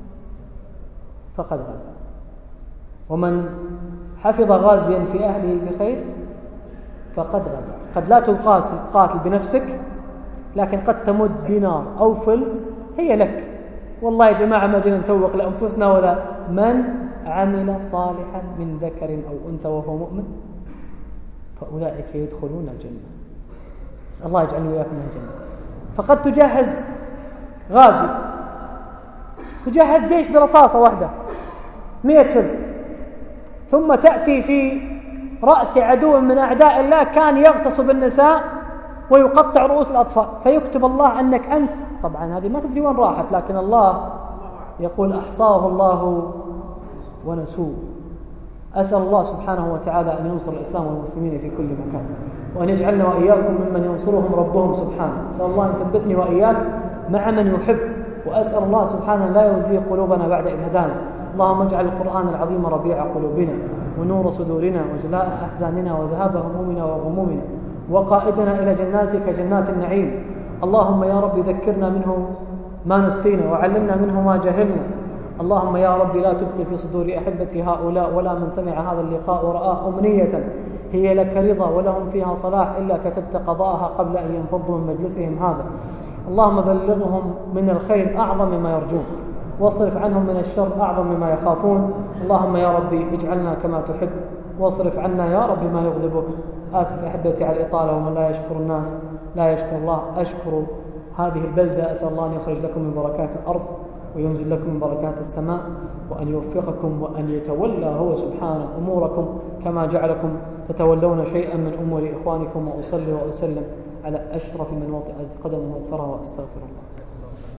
[SPEAKER 2] فقد غزا ومن حفظ غازيا في أهله بخير فقد غزا. قد لا تقاتل بنفسك لكن قد تمد دينار أو فلس هي لك. والله يا جماعة ما جينا نسوق لأنفسنا ولا. من عمل صالحا من ذكر أو أنثى وهو مؤمن فأولئك يدخلون الجنة. نسأل الله يجعلنا وإياكم من الجنة. فقد تجهز غازي، تجهز جيش برصاصة واحدة 100 فلس، ثم تأتي في رأس عدو من أعداء الله كان يغتصب النساء ويقطع رؤوس الأطفال، فيكتب الله أنك أنت. طبعا هذه ما تدري وين راحت، لكن الله يقول أحصاه الله ونسوه. أسأل الله سبحانه وتعالى أن ينصر الإسلام والمسلمين في كل مكان، وأن يجعلنا وإياكم ممن ينصرهم ربهم سبحانه. أسأل الله أن يثبتني وإياك مع من يحب، وأسأل الله سبحانه لا يزيغ قلوبنا بعد إذ هدانا. اللهم اجعل القرآن العظيم ربيع قلوبنا ونور صدورنا وجلاء أحزاننا وذهاب همومنا وغمومنا وقائدنا إلى جناتك جنات النعيم. اللهم يا رب ذكرنا منه ما نسينا وعلمنا منه ما جهلنا. اللهم يا رب لا تبقي في صدور أحبتي هؤلاء ولا من سمع هذا اللقاء ورآه أمنية هي لك رضا ولهم فيها صلاح إلا كتبت قضاءها قبل أن ينفضوا من مجلسهم هذا. اللهم بلغهم من الخير أعظم مما يرجون، واصرف عنهم من الشر أعظم مما يخافون. اللهم يا ربي اجعلنا كما تحب، واصرف عنا يا رب ما يغضبك. آسف أحبتي على الإطالة، ومن لا يشكر الناس لا يشكر الله. أشكر هذه البلدة، أسأل الله أن يخرج لكم من بركات الأرض وينزل لكم من بركات السماء، وأن يوفقكم وأن يتولى هو سبحانه أموركم كما جعلكم تتولون شيئا من أمور إخوانكم. وأصلي وأسلم على أشرف من وطئت قدمه واغفره وأستغفر الله.